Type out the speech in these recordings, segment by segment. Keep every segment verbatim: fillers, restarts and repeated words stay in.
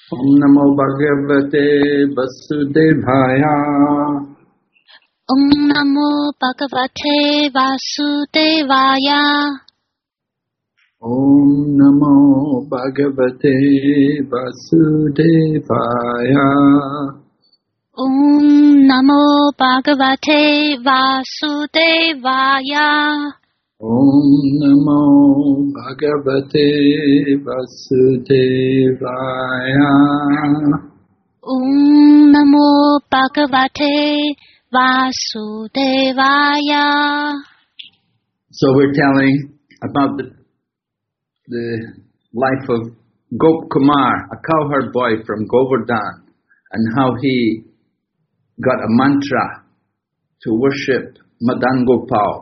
Om Namo Bhagavate Vasudevaya. Om Namo Bhagavate Vasudevaya. Om Namo Bhagavate Vasudevaya. Om Namo Bhagavate Vasudevaya. Om Namo Bhagavate Vasudevaya. Om Namo Bhagavate Vasudevaya. So we're telling about the, the life of Gop Kumar, a cowherd boy from Govardhan, and how he got a mantra to worship Madan Gopal.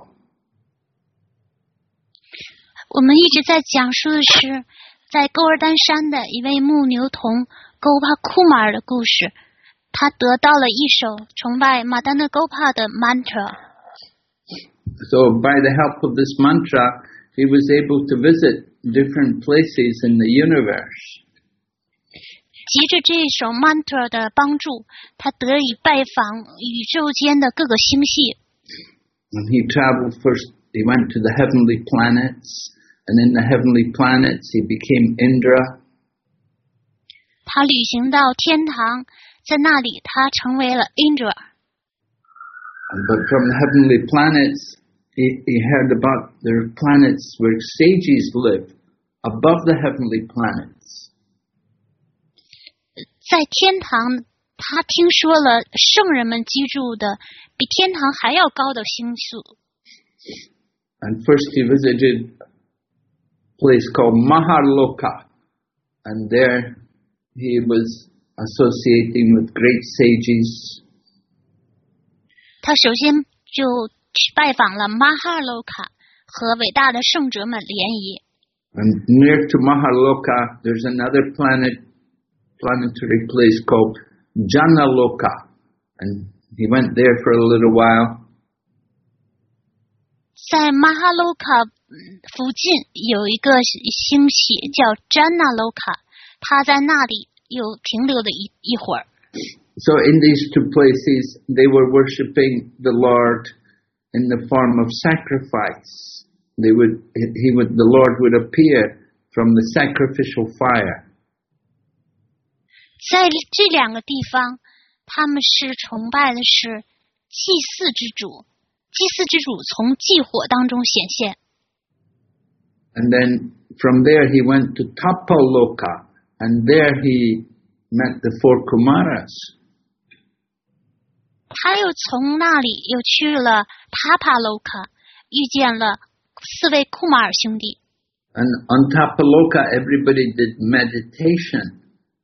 我们一直在讲述的是在勾尔丹山的一位牧牛童 Gopa Kumar 的故事，他得到了一首崇拜马丹的 Gopa 的 mantra。 So by the help of this mantra, he was able to visit different places in the universe. 藉着这首 mantra 的帮助，他得以拜访宇宙间的各个星系。 And he traveled first, he went to the heavenly planets, and in the heavenly planets he became Indra. 他旅行到天堂，在那里他成为了 Indra。 But from the heavenly planets, he, he heard about there are planets where sages live, above the heavenly planets. 在天堂，他听说了圣人们居住的比天堂还要高的星宿。 And first he visited a place called Maharloka, and there he was associating with great sages. 他首先就去拜访了 Maharloka 和伟大的圣者们联谊。 And near to Maharloka, there's another planet, planetary place called Janaloka, and he went there for a little while. 在 Maharloka 附近有一个星系叫 Janaloka， 他在那里又停留了一一会儿。 So in these two places, they were worshipping the Lord in the form of sacrifice. They would, he would, the Lord would appear from the sacrificial fire. 在这两个地方，他们是崇拜的是祭祀之主，祭祀之主从祭火当中显现。 And then from there he went to Tapaloka, and there he met the four Kumaras. 他又从那里又去了 Tapaloka， 遇见了四位库马尔兄弟。 And on Tapaloka, everybody did meditation.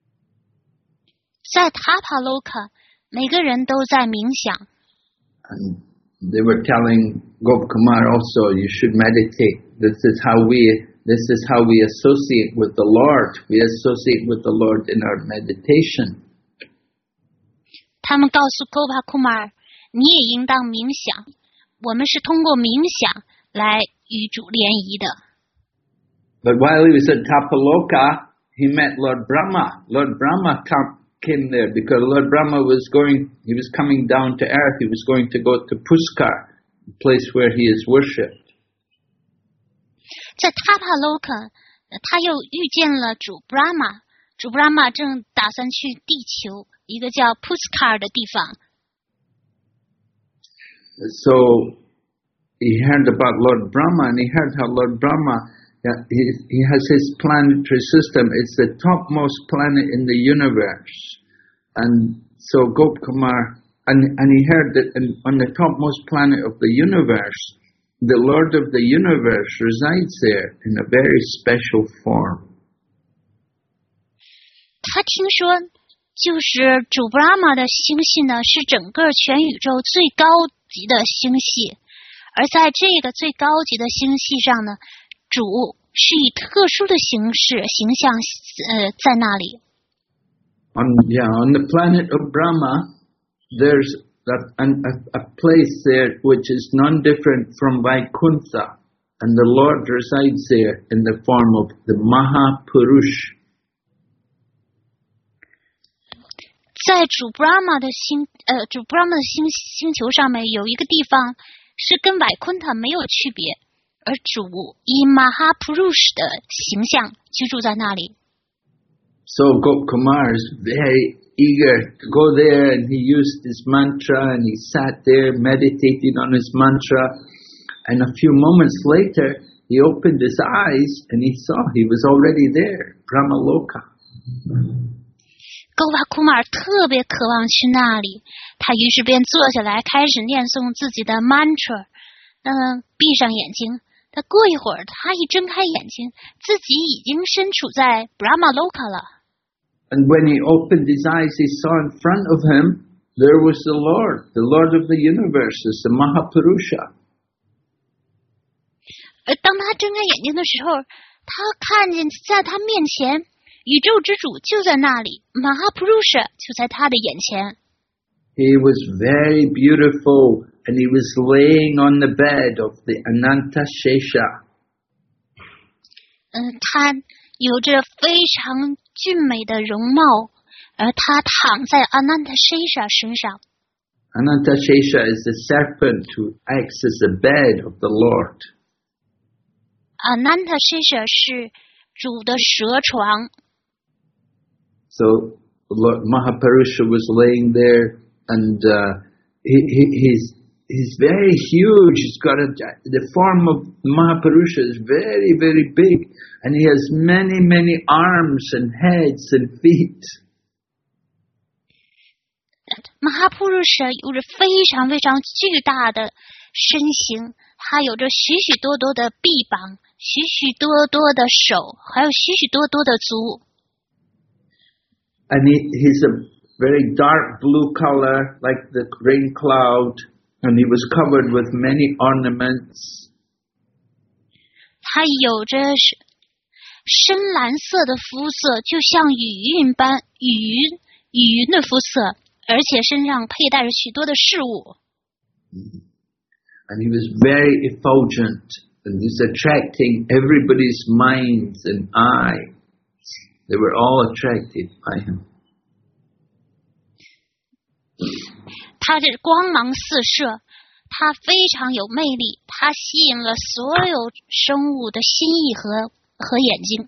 在 Tapaloka， 每个人都在冥想。 And they were telling Gop Kumar also, you should meditate. This is how we, this is how we associate with the Lord. We associate with the Lord in our meditation. 他们告诉 Gopa Kumar， 你也应当冥想，我们是通过冥想来与主联谊的。 But while he was at Tapaloka, he met Lord Brahma. Lord Brahma come, came there because Lord Brahma was going, he was coming down to earth. He was going to go to Puskar, the place where he is worshipped. 在 Tapaloka， 他又遇见了主 Brahma， 主 Brahma 正打算去地球一个叫 Puskar 的地方。 So he heard about Lord Brahma, and he heard how Lord Brahma, yeah, he, he has his planetary system. It's the topmost planet in the universe. And so Gop Kumar, and, and he heard that in, on the topmost planet of the universe, the Lord of the universe resides there in a very special form. 他听说，就是主 Brahma 的星系呢，是整个全宇宙最高级的星系，而在这个最高级的星系上呢，主是以特殊的形式形象呃在那里。 On, yeah, on the planet of Brahma, there's a, a, a place there which is non-different from Vaikuntha, and the Lord resides there in the form of the Mahapurush. 在主 Brahma 的星呃主 Brahma 的星星球上面有一个地方是跟瓦昆塔没有区别，而主以 Mahapurush 的形象居住在那里。 So Gopkumar is very eager to go there, and he used his mantra, and he sat there meditating on his mantra, and a few moments later he opened his eyes and he saw he was already there, Brahmaloka. Gopkumar 特别渴望去那里，他于是便坐下来开始念诵自己的 mantra， 嗯，闭上眼睛。但过一会儿他一睁开眼睛，自己已经身处在 Brahmaloka 了。 And when he opened his eyes, he saw in front of him, there was the Lord, the Lord of the universe, the Mahapurusha. 而当他睁开眼睛的时候，他看见在他面前，宇宙之主就在那里 ，Mahapurusha 就在他的眼前。 He was very beautiful, and he was laying on the bed of the Ananta Shesha. 嗯，他有着非常俊美的容貌，而他躺在 Ananta Shesha 身上。 Ananta Shesha is the serpent who acts as the bed of the Lord. Ananta Shesha 是主的蛇床。 So Lord Mahapurusha was laying there, and uh, he, he, he's he's very huge. He's got a the form of Mahapurusha is very very big, and he has many many arms and heads and feet. Mahapurusha 有着非常非常巨大的身形，他有着许许多多的臂膀，许许多多的手，还有许许多多的足。 And he, he's a very dark blue color, like the rain cloud, and he was covered with many ornaments. 他有着深蓝色的肤色，就像雨云般雨云雨云的肤色，而且身上佩戴着许多的饰物。 And he was very effulgent, and he's attracting everybody's minds and eyes. They were all attracted by him. 他这光芒四射，他非常有魅力，他吸引了所有生物的心意和和眼睛。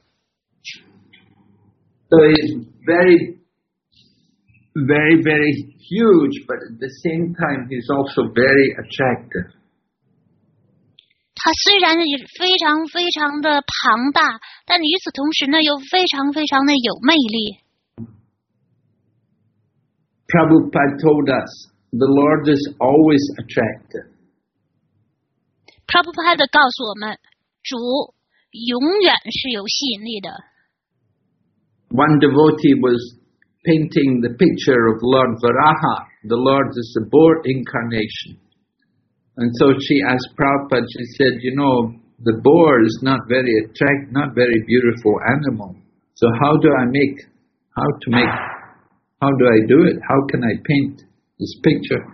So he's very, very, very huge, but at the same time he's also very attractive. 他虽然也非常非常的庞大，但与此同时呢，又非常非常的有魅力。 Prabhupada told us, the Lord is always attractive. Prabhupada 告诉我们，主永远是有吸引力的。 One devotee was painting the picture of Lord Varaha. The Lord is the boar incarnation. And so she asked Prabhupada, she said, you know, the boar is not very attractive, not very beautiful animal. So how do I make, how to make, how do I do it? How can I paint this picture?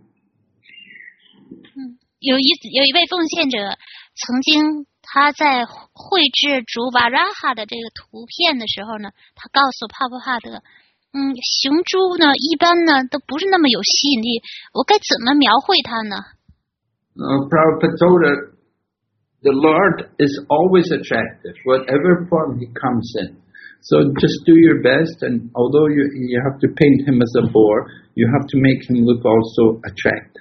嗯，有一有一位奉献者曾经他在绘制主 Varaha 的这个图片的时候呢，他告诉帕布帕德，嗯，雄猪呢一般呢都不是那么有吸引力，我该怎么描绘它呢？ Uh, Prabhupada told her, the Lord is always attractive, whatever form he comes in. So just do your best, and although you, you have to paint him as a boar, you have to make him look also attractive.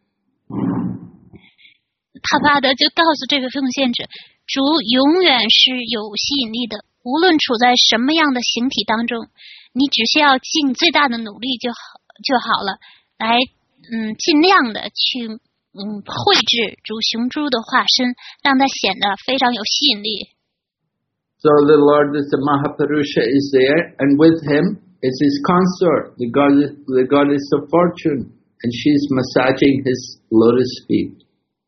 帕巴德就告诉这个奉献者，主永远是有吸引力的，无论处在什么样的形体当中，你只需要尽最大的努力就好就好了，来嗯尽量的去。嗯，绘制主雄猪的化身，让它显得非常有吸引力。 So the Lord is the Mahapurusha is there, and with him is his consort, the goddess, the goddess of fortune, and she's massaging his lotus feet.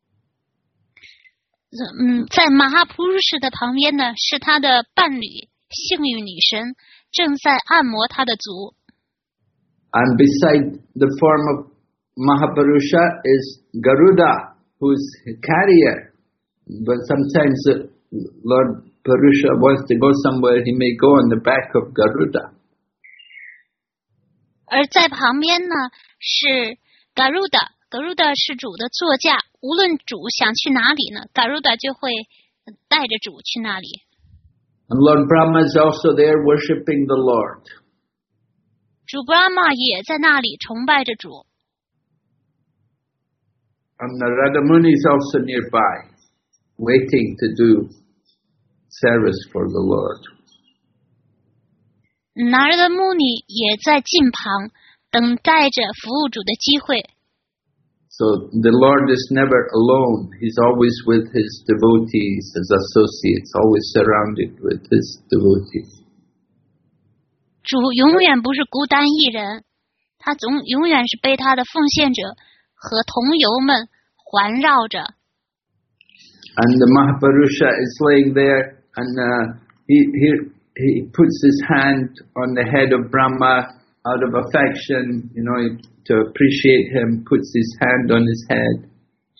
嗯，在马哈普鲁士的旁边呢，是他的伴侣幸运女神，正在按摩他的足。 And beside the form of Mahapurusha is Garuda, who's a carrier. But sometimes the Lord Purusha wants to go somewhere, he may go on the back of Garuda. 而在旁边呢是 Garuda。Garuda 是主的座驾，无论主想去哪里呢 ，Garuda 就会带着主去那里。 And Lord Brahma is also there worshiping the Lord. 主 Brahma 也在那里崇拜着主。 And Narada Muni is also nearby, waiting to do service for the Lord. Narada Muni 也在近旁，等待着服务主的机会。 So the Lord is never alone. He's always with his devotees, his associates, always surrounded with his devotees. 主永远不是孤单一人，他总永远是被他的奉献者和同游们环绕着。 And the Mahapurusha is laying there, and uh, he, he, he puts his hand on the head of Brahma out of affection, you know, to appreciate him, puts his hand on his head.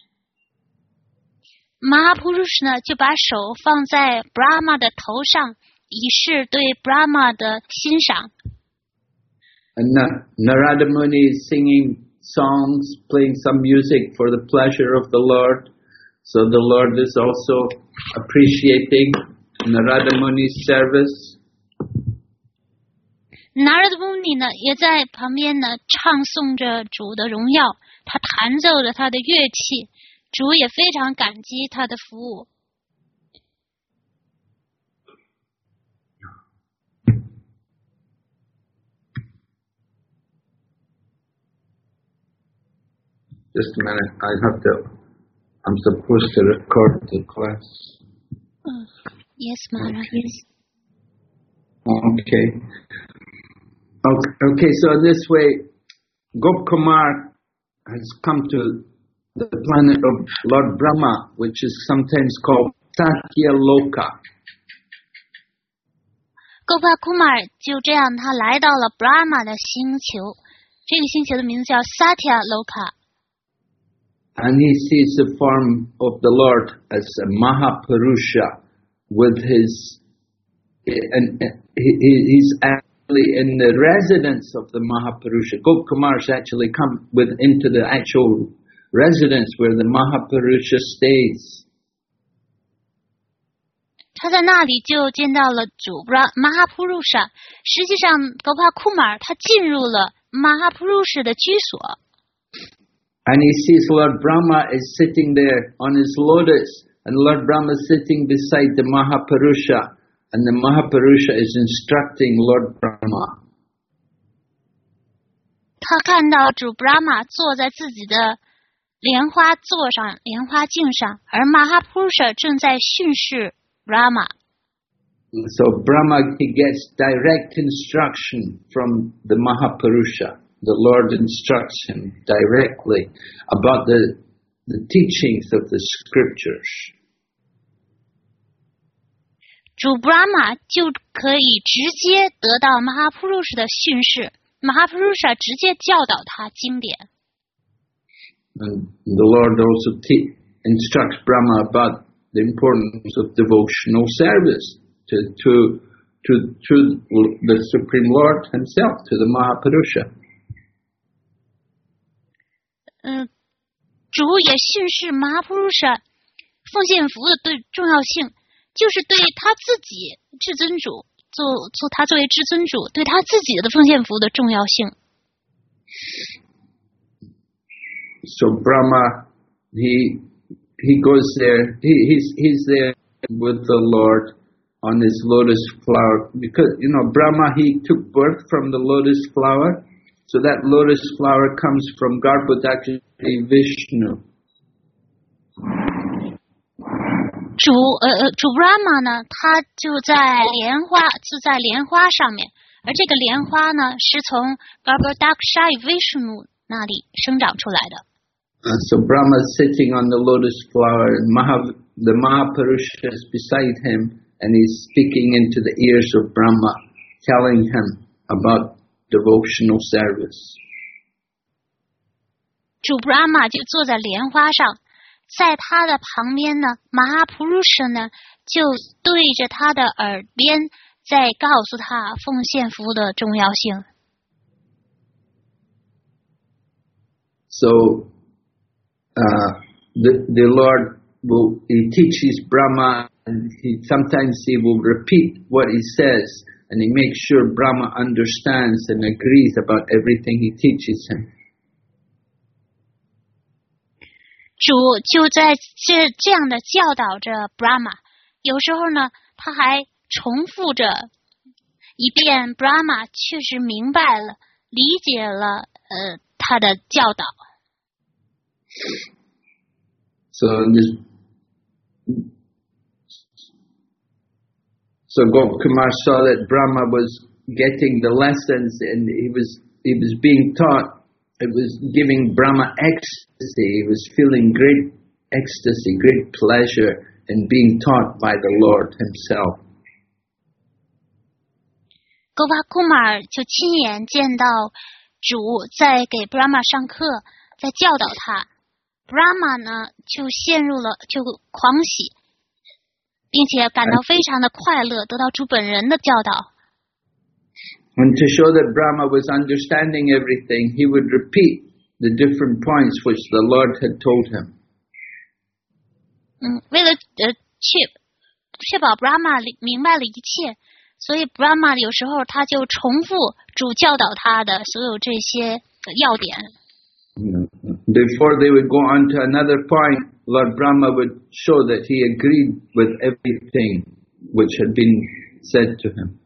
Mahapurush 呢，就把手放在 Brahma 的头上，以示对 Brahma 的欣赏。 And uh, Narada Muni is singing songs, playing some music for the pleasure of the Lord. So the Lord is also appreciating Narada Muni's service. Narada Muni 呢，也在旁边呢唱颂着主的荣耀，他弹奏着他的乐器，主也非常感激他的服务。 Just a minute, I have to, I'm supposed to record the class. Uh, yes, Mara, okay. yes. Okay. Okay, okay, so this way, Gopkumar has come to the planet of Lord Brahma, which is sometimes called Satya Loka. Gopakumar 就这样，他来到了 Brahma 的星球，这个星球的名字叫 Satya Loka。 And he sees the form of the Lord as a Mahapurusha with his, and he's actually in the residence of the Mahapurusha. Gopkumar's actually come with into the actual residence where the Mahapurusha stays. 他在那里就见到了主 Mahapurusha。实际上 Gopakumar 他进入了 Mahapurusha 的居所。 And he sees Lord Brahma is sitting there on his lotus, and Lord Brahma is sitting beside the Mahapurusha, and the Mahapurusha is instructing Lord Brahma. 他看到主 Brahma 坐在自己的莲花座上、莲花镜上，而 Mahapurusha 正在训示 Brahma. So Brahma, he gets direct instruction from the Mahapurusha. The Lord instructs him directly about the, the teachings of the scriptures. 主 Brahma 就可以直接得到 Mahapurusha 的训示 ，Mahapurusha 直接教导他经典。 And the Lord also te- instructs Brahma about the importance of devotional service to, to, to, to the Supreme Lord himself, to the Mahapurusha. 嗯，主也训示 Mahapurusha 奉献服务的对重要性，就是对他自己至尊主做做他作为至尊主对他自己的奉献服务的重要性。 So Brahma, he he goes there. He he's he's there with the Lord on his lotus flower because you know Brahma he took birth from the lotus flower. So that lotus flower comes from Garbhodakshi Vishnu. 主呃呃主 Brahma 呢，他就在莲花，就在莲花上面，而这个莲花呢，是从 Garbhodakshi Vishnu 那里生长出来的。 Uh, so Brahma is sitting on the lotus flower, and Maha, the Mahapurusha is beside him, and he's speaking into the ears of Brahma, telling him about devotional service. 主 Brahma 就坐在莲花上，在他的旁边呢 ，Mahapurusha 呢就对着他的耳边，在告诉他奉献服务的重要性。 So uh, the the Lord will he teaches Brahma, and he sometimes he will repeat what he says, and he makes sure Brahma understands and agrees about everything he teaches him. 主就在这这样的教导着 Brahma， 有时候呢，他还重复着一遍 Brahma 确实明白了、理解了呃他的教导。 So this, so Gopkumar saw that Brahma was getting the lessons, and he was he was being taught. It was giving Brahma ecstasy. He was feeling great ecstasy, great pleasure in being taught by the Lord Himself. Gopakumar 就亲眼见到主在给 Brahma 上课，在教导他。Brahma 呢就陷入了就狂喜，并且感到非常的快乐，得到主本人的教导。 And to show that Brahma was understanding everything, he would repeat the different points which the Lord had told him. 嗯，为了呃确确保 Brahma 明白了一切，所以 Brahma 有时候他就重复主教导他的所有这些要点。 Before they would go on to another point, Lord Brahma would show that he agreed with everything which had been said to him.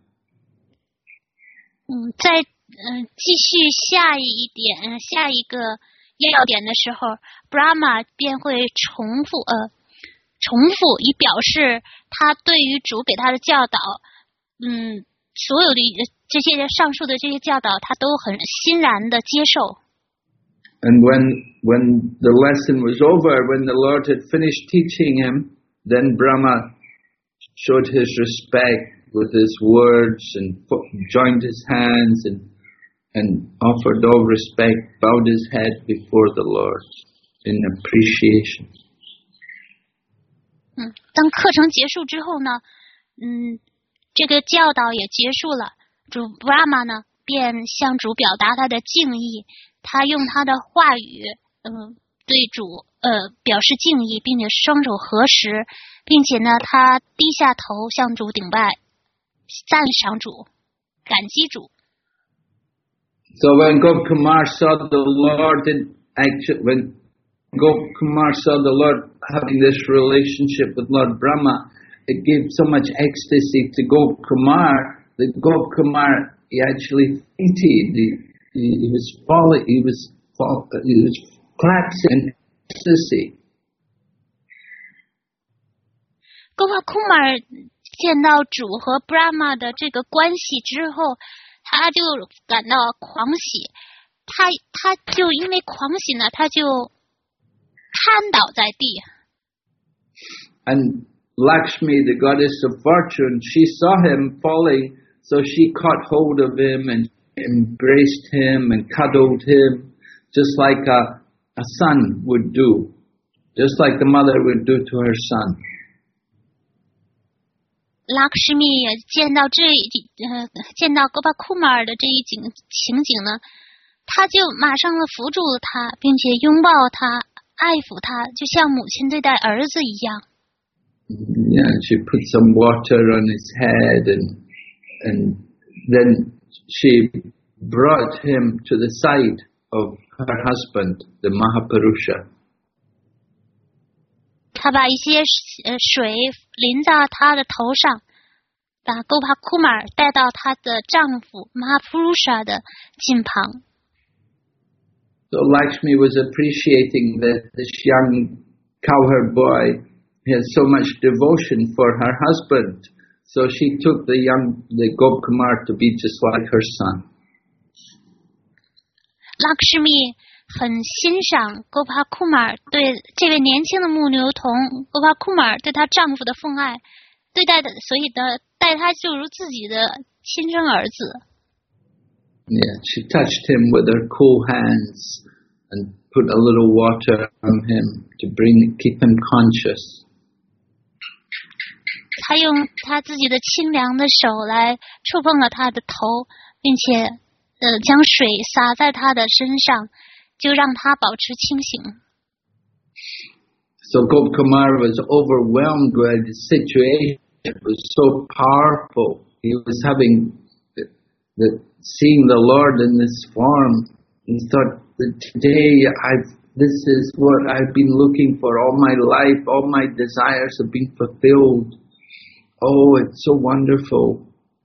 嗯，在嗯、呃、继续下一点下一个要点的时候 ，Brahma 便会重复呃重复以表示他对于主给他的教导，嗯，所有的这些上述的这些教导，他都很欣然的接受。 And when when the lesson was over, when the Lord had finished teaching him, then Brahma showed his respect with his words and joined his hands and and offered all respect, bowed his head before the Lord in appreciation. 嗯，当课程结束之后呢，嗯，这个教导也结束了，主 Brahma 呢便向主表达他的敬意，他用他的话语，嗯，对主呃表示敬意，并且双手合十，并且呢，他低下头向主顶拜。赞赏主，感激主。 So when Gopkumar saw the Lord in action, when Gopkumar saw the Lord having this relationship with Lord Brahma, it gave so much ecstasy to Gopkumar that Gopkumar he actually fainted. He, he, he was falling. He was fall, he was collapsing in ecstasy. Gopkumar 见到主和 Brahma 的这个关系之后，他就感到狂喜，他他就因为狂喜呢，他就瘫倒在地。 And Lakshmi, the goddess of fortune, she saw him falling, so she caught hold of him and embraced him and cuddled him, just like a, a son would do, just like the mother would do to her son. Lakshmi 也见到这呃见到 Gopakumar 的这一景情景呢，他就马上的扶住了他，并且拥抱他，爱抚他，就像母亲对待儿子一样。 Yeah, she put some water on his head, and and then she brought him to the side of her husband, the Mahapurusha. 他把一些呃水淋到他的头上，把 Gopakumar 带到他的丈夫 Mahapurusha 的近旁。 So Lakshmi was appreciating that this young cowherd boy had so much devotion for her husband, so she took the young the Gopkumar to be just like her son. Lakshmi 很欣赏 Gopakumar 对这位年轻的牧牛童 Gopakumar 对她丈夫的奉爱，对待的，所以呢，待他就如自己的亲生儿子。 Yeah, she touched him with her cool hands and put a little water on him to bring keep him conscious. 她用她自己的清凉的手来触碰了他的头，并且呃将水洒在他的身上。 就让他保持清醒。 So Gopkumar was overwhelmed by the situation. It was so powerful. He was having the, the seeing the Lord in this form. He thought that today I've this is what I've been looking for all my life. All my desires have been fulfilled. Oh, it's so wonderful.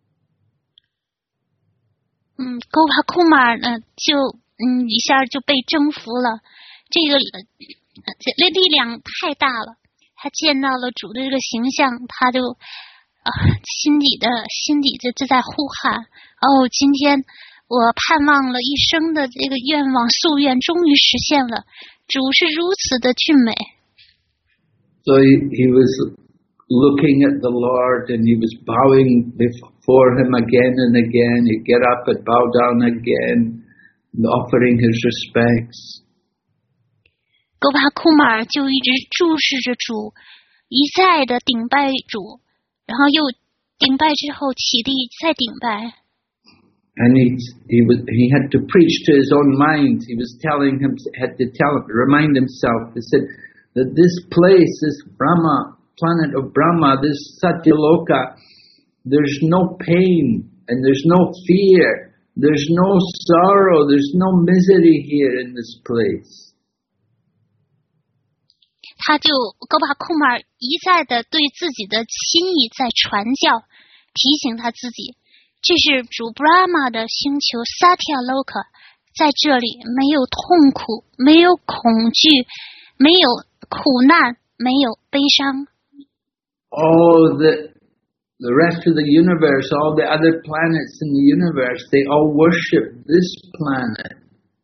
嗯 ，Gopkumar 呢，就嗯一下就被征服了。这个这力量太大了，他见到了主的这个形象，他就啊心底的心底就就在呼喊：哦，今天我盼望了一生的这个愿望夙愿终于实现了，主是如此的俊美。 So he, he was looking at the Lord and he was bowing before him again and again. He'd get up and bow down again, offering his respects. Gopkumar 就一直注视着主，一再的顶拜主，然后又顶拜之后起立再顶拜。 And he he was he had to preach to his own mind. He was telling him had to tell remind himself. He said that this place, this Brahma planet of Brahma, this Satyaloka, there's no pain and there's no fear, there's no sorrow, there's no misery here in this place. 他就Gopkumar一再的对自己的心意在传教，提醒他自己，这是主 Brahma 的星球 Satyaloka， 在这里没有痛苦，没有恐惧，没有苦难，没有悲伤。 All the the rest of the universe, all the other planets in the universe, they all worship this planet.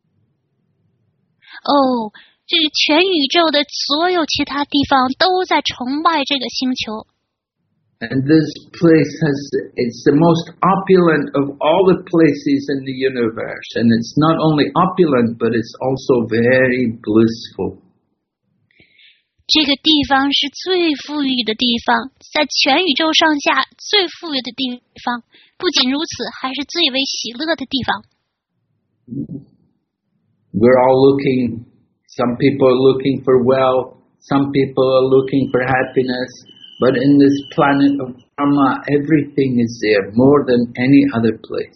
哦。这全宇宙的所有其他地方都在崇拜这个星球。 And this place has, it's the most opulent of all the places in the universe. And it's not only opulent, but it's also very blissful. 这个地方是最富裕的地方，在全宇宙上下最富裕的地方。不仅如此，还是最为喜乐的地方。 We're all looking, some people are looking for wealth, some people are looking for happiness, but in this planet of Brahma, everything is there more than any other place.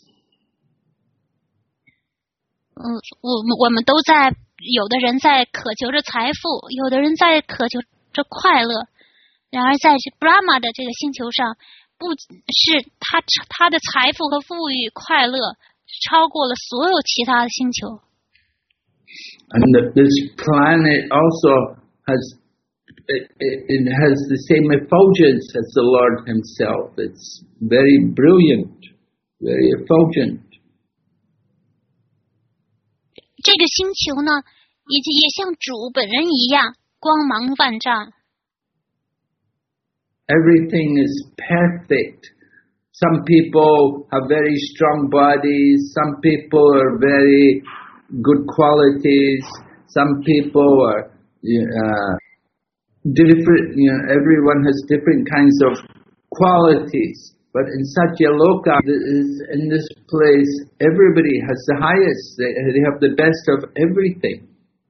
嗯，我我们都在，有的人在渴求着财富，有的人在渴求着快乐。然而，在 Brahma 的这个星球上，不是他他的财富和富裕、快乐超过了所有其他的星球。 And the, this planet also has it, it, it has the same effulgence as the Lord Himself. It's very brilliant, very effulgent. 这个星球呢，也也像主本人一样，光芒万丈。 Everything is perfect. Some people have very strong bodies. Some people are very good qualities. Some people are uh, different. You know, everyone has different kinds of qualities. But in Satyaloka, in this place, everybody has the highest. They, they have the best of everything.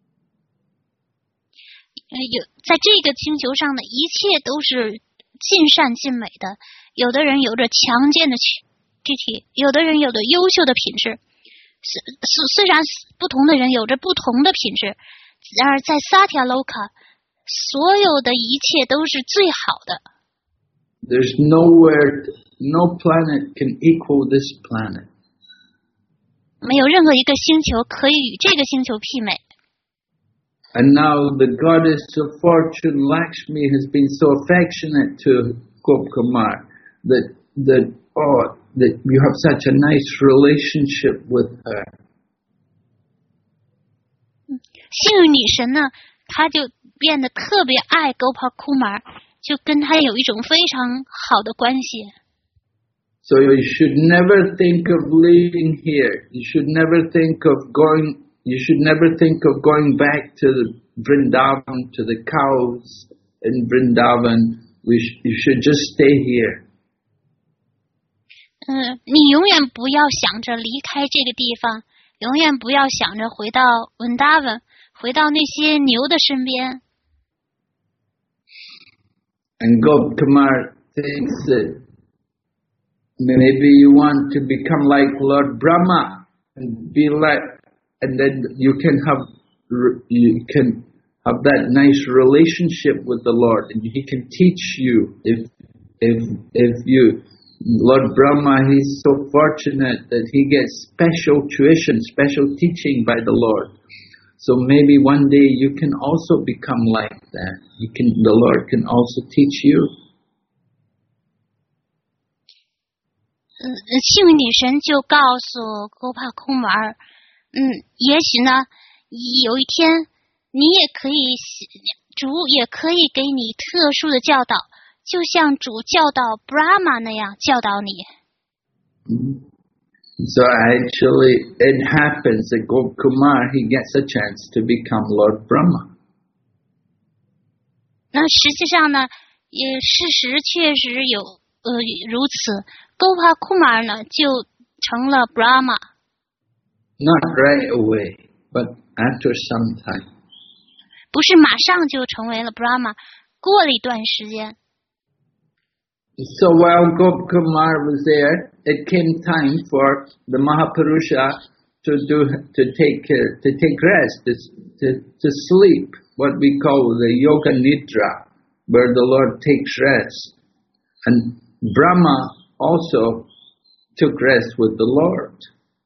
有在这个星球上的一切都是尽善尽美的。有的人有着强健的躯体，有的人有着优秀的品质。虽虽然不同的人有着不同的品质，然而在 Satyaloka， 所有的一切都是最好的。 There's nowhere, no planet can equal this planet. 没有任何一个星球可以与这个星球媲美。 And now the goddess of fortune, Lakshmi, has been so affectionate to Gopkumar that that oh that you have such a nice relationship with her. 幸运女神呢，她就变得特别爱 Gopkumar， 就跟他有一种非常好的关系。 So you should never think of leaving here. You should never think of going. You should never think of going back to the Vrindavan, to the cows in Vrindavan. We sh- you should just stay here. 嗯，你永远不要想着离开这个地方。 永远不要想着回到文达文，回到那些牛的身边。 And Gopkumar thinks that maybe you want to become like Lord Brahma and be like, and then you can have you can have that nice relationship with the Lord, and He can teach you. If if if you Lord Brahma, he's so fortunate that he gets special tuition, special teaching by the Lord. So maybe one day you can also become like that. You can, the Lord can also teach you. 嗯，幸运女神就告诉勾帕空丸儿，嗯，也许呢，有一天你也可以，主也可以给你特殊的教导，就像主教导 Brahma 那样教导你。 So actually, it happens that Gopkumar, he gets a chance to become Lord Brahma. 那实际上呢，也事实确实有呃如此。Gopa Kumar 呢就成了 Brahma。 Not right away, but after some time. 不是马上就成为了 Brahma， 过了一段时间。 So while Gopkumar was there, it came time for the Mahapurusha to do to take uh, to take rest, to, to to sleep, what we call the Yoga Nidra, where the Lord takes rest. And Brahma also took rest with the Lord.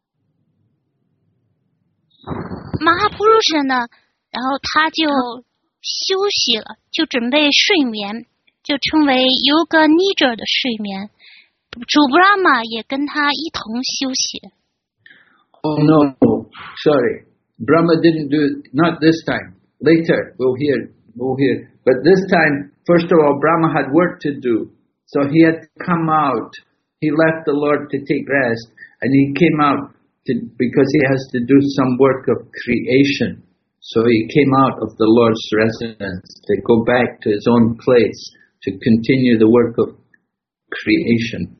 Mahapurusha 呢，然后他就休息了，就准备睡眠。就称为 Yoga Nidra 的睡眠，主 Brahma 也跟他一同休息。 Oh no, sorry, Brahma didn't do not this time. Later we'll hear, we'll hear. But this time, first of all, Brahma had work to do, so he had to come out. He left the Lord to take rest, and he came out to, because he has to do some work of creation. So he came out of the Lord's residence to go back to his own place. To continue the work of creation.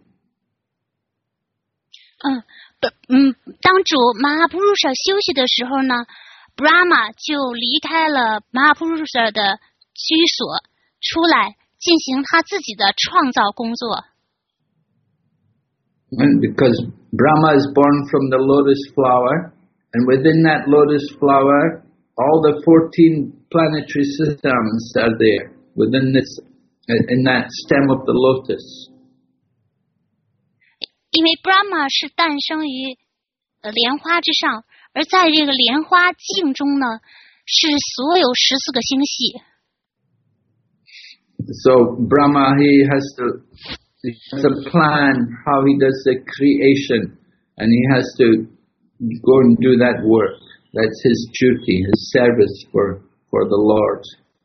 嗯，不，嗯，当主 Mahapurusha 休息的时候呢 ，Brahma 就离开了 Mahapurusha 的居所，出来进行他自己的创造工作。 And because Brahma is born from the lotus flower, and within that lotus flower, all the fourteen planetary systems are there within this. In that stem of the lotus. 因为 Brahma 是诞生于呃莲花之上，而在这个莲花境中呢，是所有十四个星系。 So Brahma, he has to, he has a plan how he does the creation, and he has to go and do that work. That's his duty, his service for for the Lord.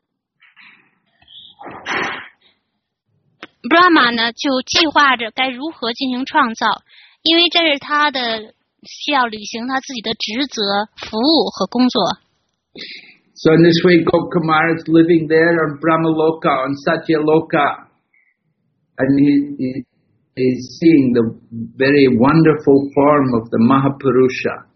Brahma 呢就计划着该如何进行创造，因为这是他的需要履行他自己的职责、服务和工作。 So in this way, Gopkumar is living there on Brahmaloka, on Satyaloka, and he, he is seeing the very wonderful form of the Mahapurusha.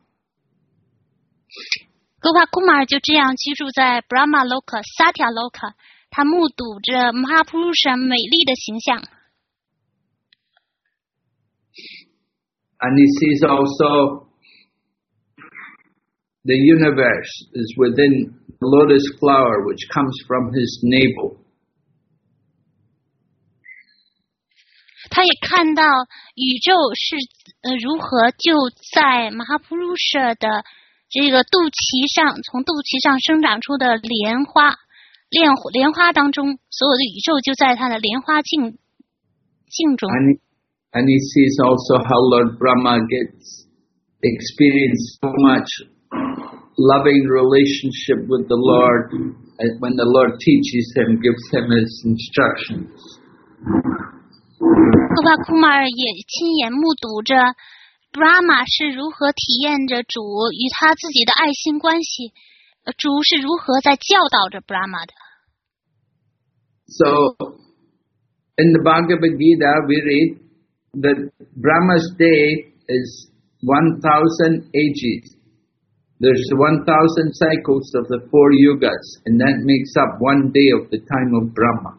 Gopa Kumar 就这样居住在 Brahmaloka, Satyaloka。他目睹着 Mahapurusha 美丽的形象。 And he sees also the universe is within the lotus flower which comes from his navel. 他也看到宇宙是呃如何就在 Mahapurusha 的这个肚脐上，从肚脐上生长出的莲花。莲莲花当中，所有的宇宙就在它的莲花境境中。 And he, and he sees also how Lord Brahma gets experienced so much loving relationship with the Lord when the Lord teaches him, gives him his instructions. Gopa Kumar 也亲眼目睹着 Brahma 是如何体验着主与他自己的爱心关系。主是如何在教导着 Brahma 的 So, in the Bhagavad Gita, we read that Brahma's day is one thousand ages. there's one thousand cycles of the four yugas, and that makes up one day of the time of Brahma.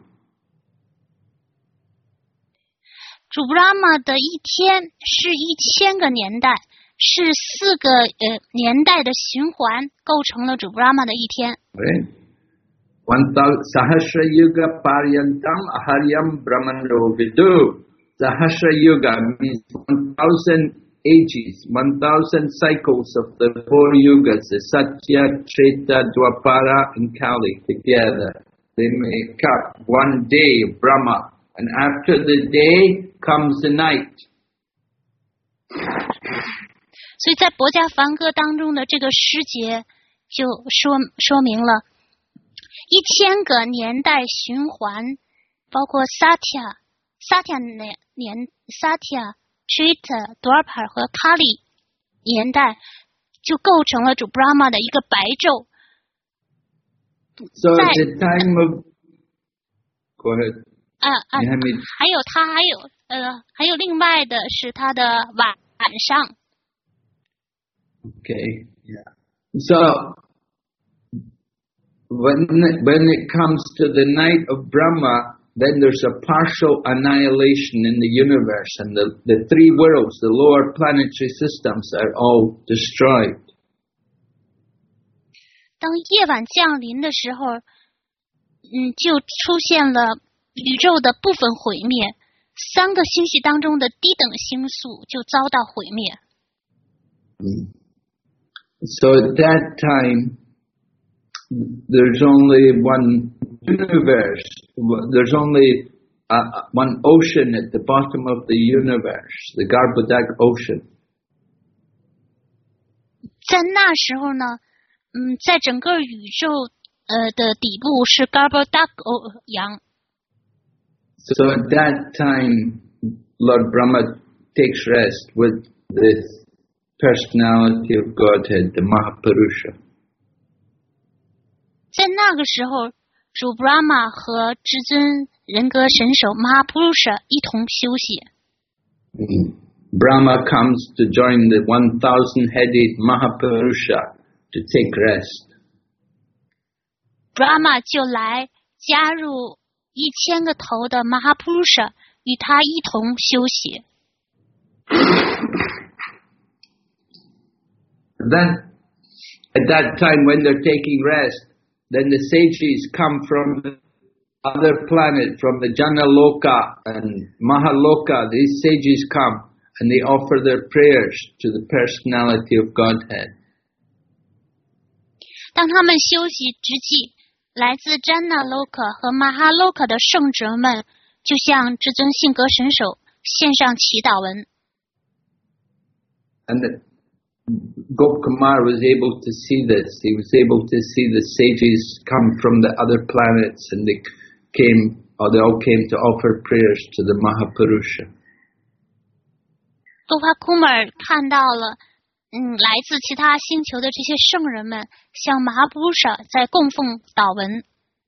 主 Brahma 的一天是一千个年代，是四个呃年代的循环构成了主 Brahma 的一天。 Right? One thousand Sahasra Yuga Paryantam Aharyam Brahmano Vidu. Sahasra Yuga means one thousand ages, one thousand cycles of the four yugas, the Satya, Treta, Dwapara, and Kali together. They make up one day of Brahma, and after the day comes the night. 所以在薄伽梵歌当中的这个诗节就说说明了一千个年代循环，包括 Satya、Satya 年年 Satya、Treta、Dwapara 和 Kali 年代，就构成了主 Brahma 的一个白昼。 So at the time of Go ahead. 啊啊，还有他还有呃还有另外的是他的晚晚上。 Okay, yeah. So when when it comes to the night of Brahma, then there's a partial annihilation in the universe, and the, the three worlds, the lower planetary systems, are all destroyed. 当夜晚降临的时候，嗯，就出现了宇宙的部分毁灭，三个星系当中的低等星宿就遭到毁灭。 Mm. So at that time, there's only one universe. There's only uh, one ocean at the bottom of the universe, the Garbhodak Ocean. 在那时候呢，嗯，在整个宇宙呃的底部是 Garbhodak 洋。 So at that time, Lord Brahma takes rest with this personality of Godhead, the Mahapurusha. 在那个时候，主 Brahma 和至尊人格神手 Mahapurusha 一同休息。 Mm. Brahma comes to join the one thousand-headed Mahapurusha to take rest. Brahma 就来加入一千个头的 Mahapurusha 与他一同休息。 Then, at that time when they're taking rest, then the sages come from the other planet, from the Janaloka and Mahaloka. These sages come and they offer their prayers to the personality of Godhead. 当他们休息之际，来自 Janaloka 和 Mahaloka 的圣者们就向至尊性格神手献上祈祷文。 And the, Gopkumar was able to see this. He was able to see the sages come from the other planets, and they came, or they all came to offer prayers to the Mahapurusha. Gopkumar 看到了，嗯，来自其他星球的这些圣人们向 Mahapurusha 在供奉祷文。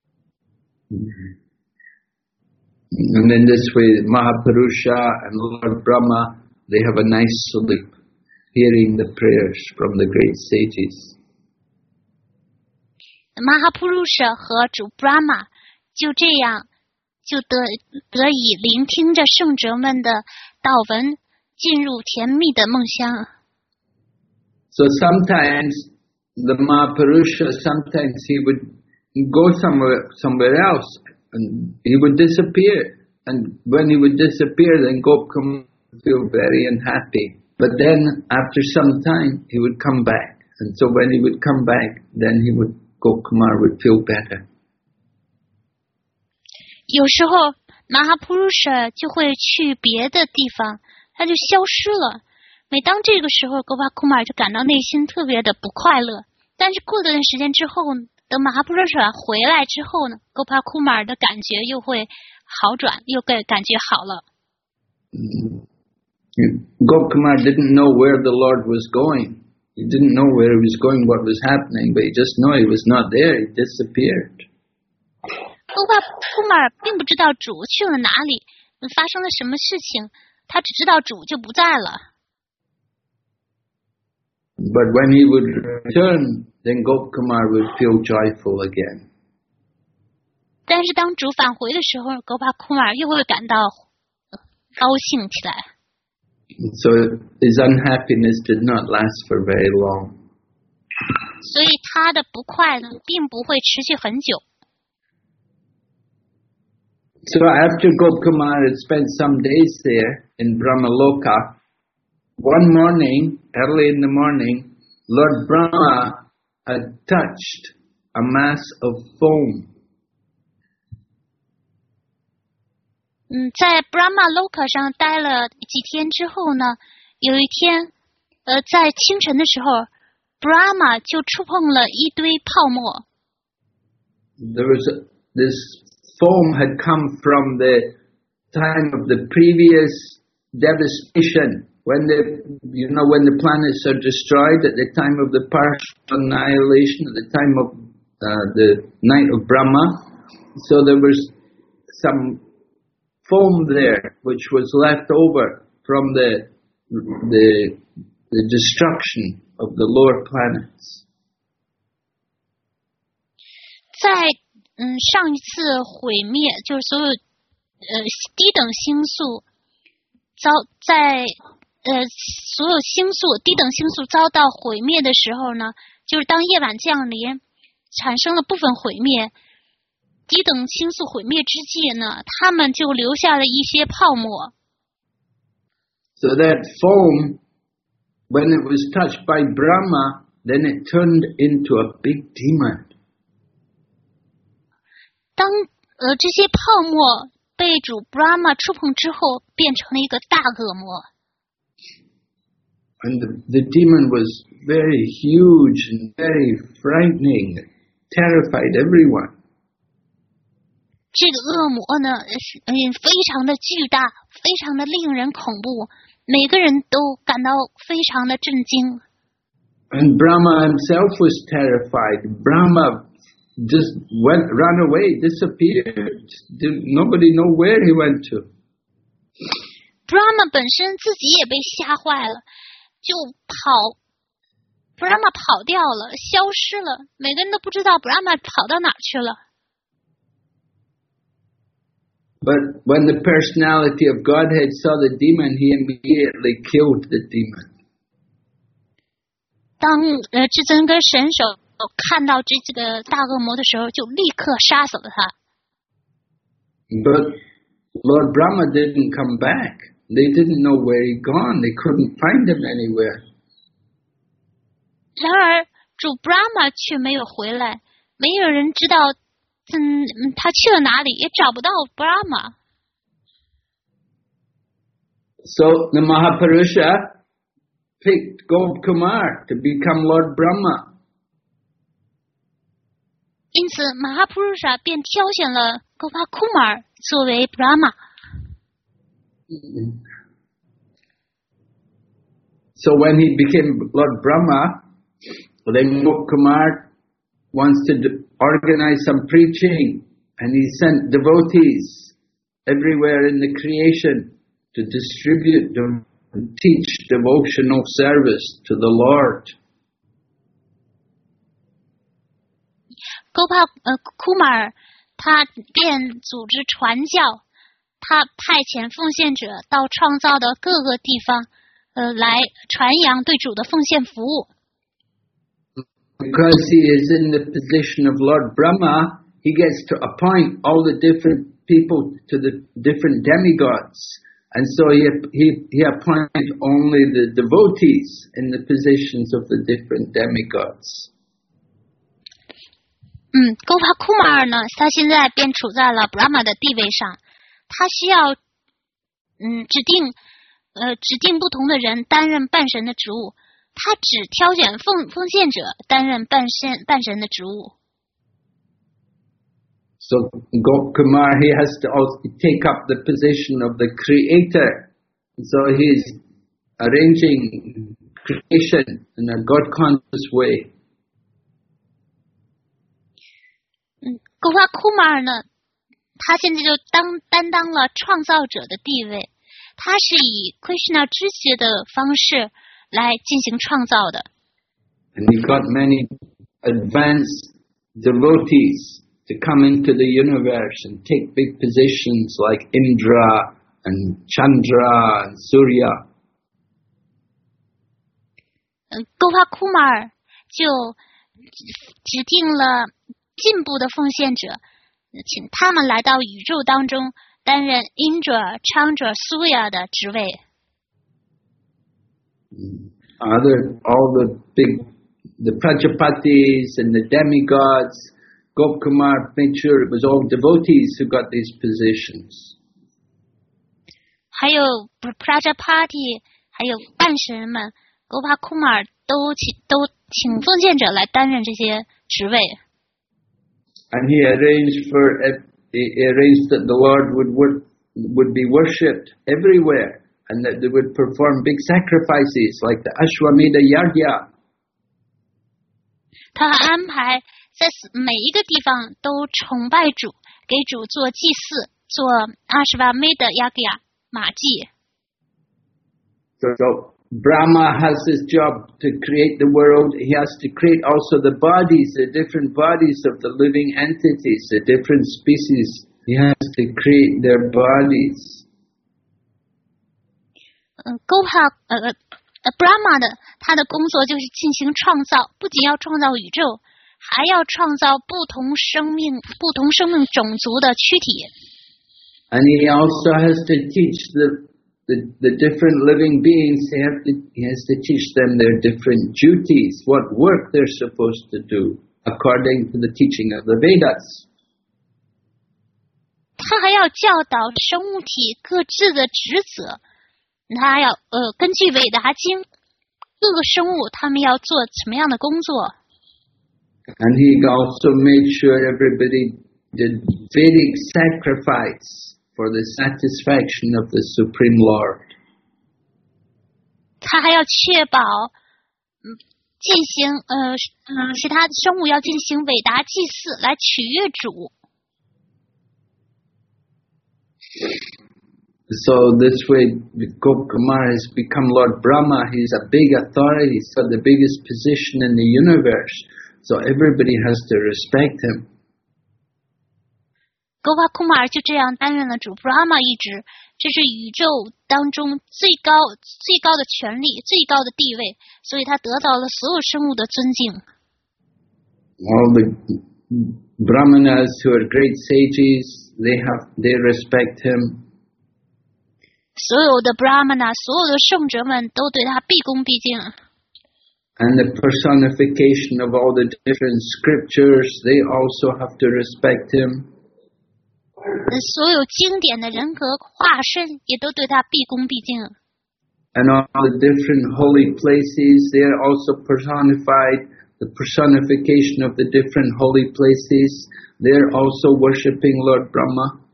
And in this way, Mahapurusha and Lord Brahma, they have a nice sleep, hearing the prayers from the great sages. Mahapurusha 和主 Brahma 就这样就得得以聆听着圣者们的祷文，进入甜蜜的梦乡。 So sometimes the Mahapurusha, sometimes he would go somewhere somewhere else, and he would disappear. And when he would disappear, then Gopkumar would feel very unhappy. But then, after some time, he would come back. And so when he would come back, then he would, Gopkumar would feel better. 有时候 Mahapurusha 就会去别的地方，他就消失了。每当这个时候 Gopkumar 就感到内心特别的不快乐。但是过了段时间之后，等 Mahapurusha 回来之后呢 Gopkumar 的感觉又会好转，又感感觉好了。 Mm. Gopkumar didn't know where the Lord was going. He didn't know where he was going, what was happening, but he just knew he was not there. He disappeared. Gopkumar 并不知道主去了哪里，发生了什么事情，他只知道主就不在了。 But when he would return, then Gopkumar would feel joyful again. 但是当主返回的时候，狗巴库马尔又会感到高兴起来。 So his unhappiness did not last for very long. 所以他的不快呢，并不会持续很久。 So after Gopkumar had spent some days there in Brahmaloka, one morning, early in the morning, Lord Brahma had touched a mass of foam. 嗯，在 Brahmaloka 上待了几天之后呢，有一天，呃，在清晨的时候 ，Brahma 就触碰了一堆泡沫。 There was a, this foam had come from the time of the previous devastation, when the you know when the planets are destroyed, at the time of the partial annihilation, at the time of uh, the night of Brahma. So there was some foam there which was left over from the the the destruction of the lower planets. 在嗯上一次毁灭，就是所有呃低等星宿遭在呃所有星宿低等星宿遭到毁灭的时候呢，就是当夜晚降临，产生了部分毁灭。低等星宿毁灭之际呢，他们就留下了一些泡沫。 So that foam, when it was touched by Brahma, then it turned into a big demon. 当呃这些泡沫被主 Brahma 触碰之后，变成了一个大恶魔。 And the, the demon was very huge and very frightening, terrified everyone. 这个恶魔呢，是嗯非常的巨大，非常的令人恐怖，每个人都感到非常的震惊。 And Brahma himself was terrified. Brahma just went, ran away, disappeared. Did, nobody know where he went to. Brahma 本身自己也被吓坏了，就跑 ，Brahma 跑掉了，消失了，每个人都不知道 Brahma 跑到哪儿去了。 But when the personality of Godhead saw the demon, he immediately killed the demon. 当呃至尊跟神手看到这这个大恶魔的时候，就立刻杀死了他。 But Lord Brahma didn't come back. They didn't know where he'd gone. They couldn't find him anywhere. 然而主 Brahma 却没有回来，没有人知道。嗯，他去了哪里？也找不到 Brahma。 So the Mahapurusha picked Gopkumar to become Lord Brahma. 因此，马哈普鲁萨便挑选了 Gopakumar 作为 Brahma。 So when he became Lord Brahma, then Gopkumar wants to organize some preaching, and he sent devotees everywhere in the creation to distribute and teach devotional service to the Lord. Gopa 呃库马尔他便组织传教，他派遣奉献者到创造的各个地方，呃来传扬对主的奉献服务。 Because he is in the position of Lord Brahma, he gets to appoint all the different people to the different demigods. And so he, he, he appointed only the devotees in the positions of the different demigods. 嗯 Gopakumar 呢，他现在便处在了 Brahma 的地位上，他需要嗯指定呃指定不同的人担任半神的职务。他只挑选奉奉献者担任半神半神的职务。 So Gopkumar, he has to also take up the position of the creator. So he is arranging creation in a God-conscious way. 嗯 Gopakumar 呢，他现在就当担当了创造者的地位，他是以 Krishna 知觉的方式来进行创造的。 And he got many advanced devotees to come into the universe and take big positions like Indra and Chandra and Surya. 嗯，勾帕库马尔就指定了进步的奉献者，请他们来到宇宙当中担任 Indra、Chandra、Surya 的职位。 Other, all the big, the Prajapatis and the demigods, Gopkumar made sure it was all devotees who got these positions. 还有 Prajapati， 还有暗神们。Gopa Kumar 都请都请奉献者来担任这些职位。 And he arranged for he arranged that the Lord would work, would be worshipped everywhere, and that they would perform big sacrifices like the Ashwamedha Yajna. 他安排在每一个地方都崇拜主，给主做祭祀，做阿什瓦梅的雅格亚马祭。 So Brahma has his job to create the world. He has to create also the bodies, the different bodies of the living entities, the different species. He has to create their bodies. 嗯 ，Gopa 呃呃 Brahma 的他的工作就是进行创造，不仅要创造宇宙，还要创造不同生命、不同生命种族的躯体。 And he also has to teach the The, the different living beings, they have to, he has to teach them their different duties, what work they're supposed to do, according to the teaching of the Vedas. 他还要教导生物体各自的职责，他要呃根据韦达经，各个生物他们要做什么样的工作。 And he also made sure everybody did Vedic sacrifice for the satisfaction of the Supreme Lord. 他还要确保，嗯，进行呃嗯其他的生物要进行韦达祭祀来取悦主。 So this way, Gopkumar has become Lord Brahma. He's a big authority. He's got the biggest position in the universe. So everybody has to respect him. Gopa Kumar 就这样担任了主 Brahma 一职，这是宇宙当中最高最高的权力、最高的地位，所以他得到了所有生物的尊敬。 All the Brahmanas who are great sages, they have they respect him. 所有的 Brahmana， 所有的圣者们都对他毕恭毕敬。 And the personification of all the different scriptures, they also have to respect him. 所有经典的人格化身也都对他毕恭毕敬。 And all the different holy places, they are also personified, the personification of the different holy places, they are also worshipping Lord Brahma.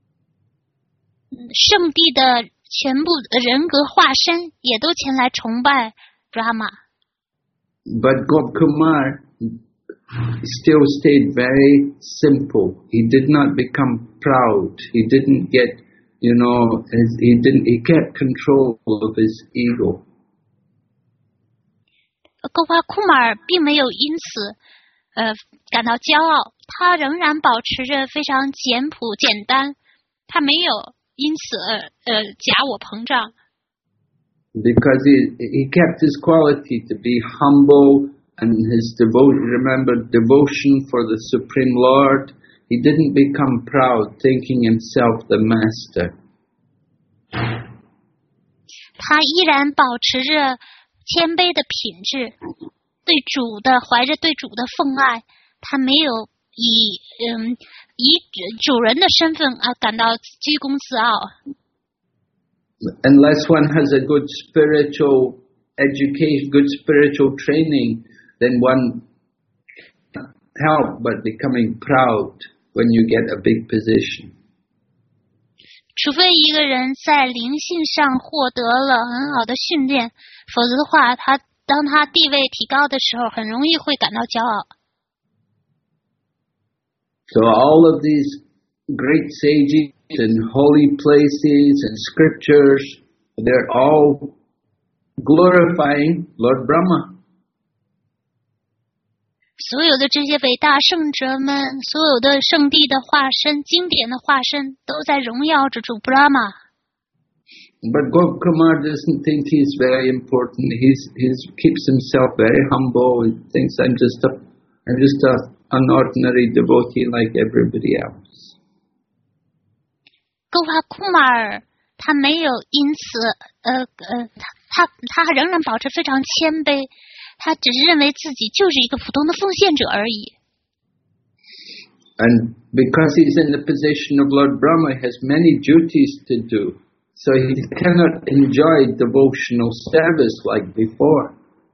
圣地的全部人格化身也都前来崇拜 Brahma。 But Gopkumar still stayed very simple. He did not become proud. He didn't get, you know, he didn't. He kept control of his ego. Gopa Kumar 并没有因此呃感到骄傲，他仍然保持着非常简朴简单，他没有因此呃呃假我膨胀。 Because he he kept his quality to be humble. And his devotion, remember, devotion for the Supreme Lord, he didn't become proud, thinking himself the master. 他依然保持着谦卑的品质，对主的怀着对主的奉爱，他没有以嗯以主人的身份啊感到居功自傲。 Unless one has a good spiritual education, good spiritual training, then one can't help but becoming proud when you get a big position. 除非一个人在灵性上获得了很好的训练，否则的话，他当他地位提高的时候，很容易会感到骄傲。 So all of these great sages and holy places and scriptures, they're all glorifying Lord Brahma. 所有的这些伟大圣者们，所有的圣地的化身、经典的化身，都在荣耀着主 Brahma。 But Gopkumar doesn't think he's very important. He's he's keeps himself very humble. He thinks I'm just a I'm just a an ordinary devotee like everybody else. Gopkumar 他没有因此呃呃他他他仍然保持非常谦卑，他只是认为自己就是一个普通的奉献者而已。 And because he's in the position of Lord Brahma, he has many duties to do. So he cannot enjoy devotional service like before.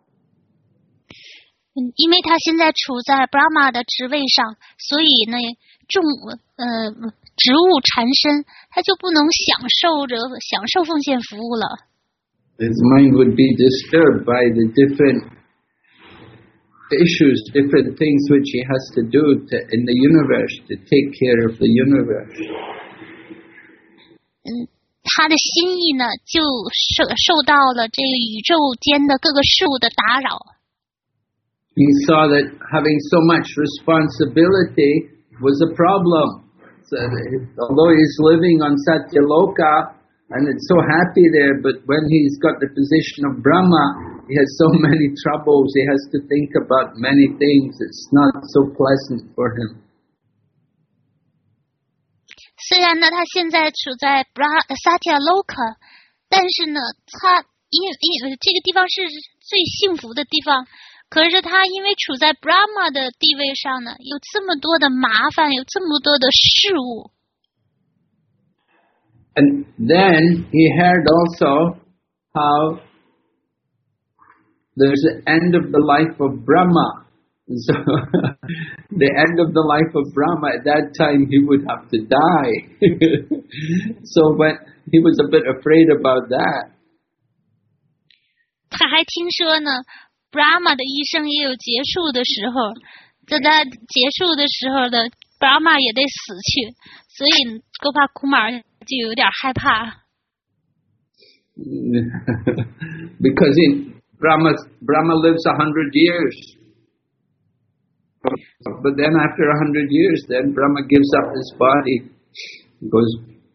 嗯，因为他现在处在 Brahma 的职位上，所以呢，众呃职务缠身，他就不能享受着享受奉献服务了。 His mind would be disturbed by the different issues, different things which he has to do to, in the universe to take care of the universe. 嗯，他的心意呢，就受受到了这个宇宙间的各个事物的打扰。 He saw that having so much responsibility was a problem. So although he's living on Satyaloka and it's so happy there, but when he's got the position of Brahma, he has so many troubles. He has to think about many things. It's not so pleasant for him. 虽然呢，他现在处在 Satyaloka， 但是呢，他因因这个地方是最幸福的地方。可是他因为处在 Brahma 的地位上呢，有这么多的麻烦，有这么多的事物。 And then he heard also how there's the end of the life of Brahma. So the end of the life of Brahma, at that time he would have to die. So when he was a bit afraid about that. 他还听说呢Brahma 的一生也有结束的时候，在他结束的时候的 Brahma 也得死去，所以 Gopakumar 就有点害怕。 Because in Brahma, Brahma lives a hundred years, but then after a hundred years, then Brahma gives up his body, goes.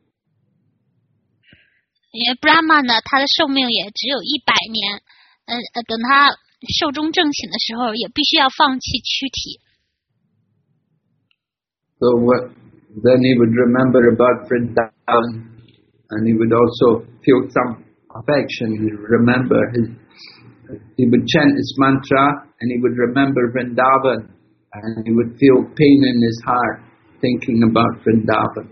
因为 Brahma 呢，他的寿命也只有一百年，呃呃，等他寿终正寝的时候，也必须要放弃躯体。 So what, then he would remember about Vrindavan, and he would also feel some affection. He would remember his, he would chant his mantra, and he would remember Vrindavan, and he would feel pain in his heart thinking about Vrindavan.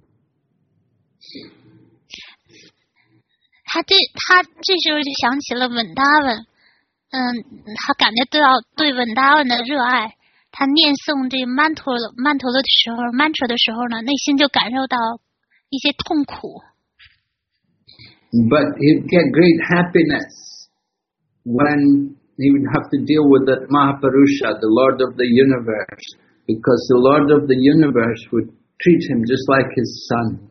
他这他这时候就想起了稳达文。嗯，他感觉到对稳达文的热爱，他念诵这曼陀罗曼陀罗的时候 ，mantra 的时候呢，内心就感受到一些痛苦。 But he'd get great happiness when he would have to deal with that Mahapurusha, the Lord of the universe, because the Lord of the universe would treat him just like his son.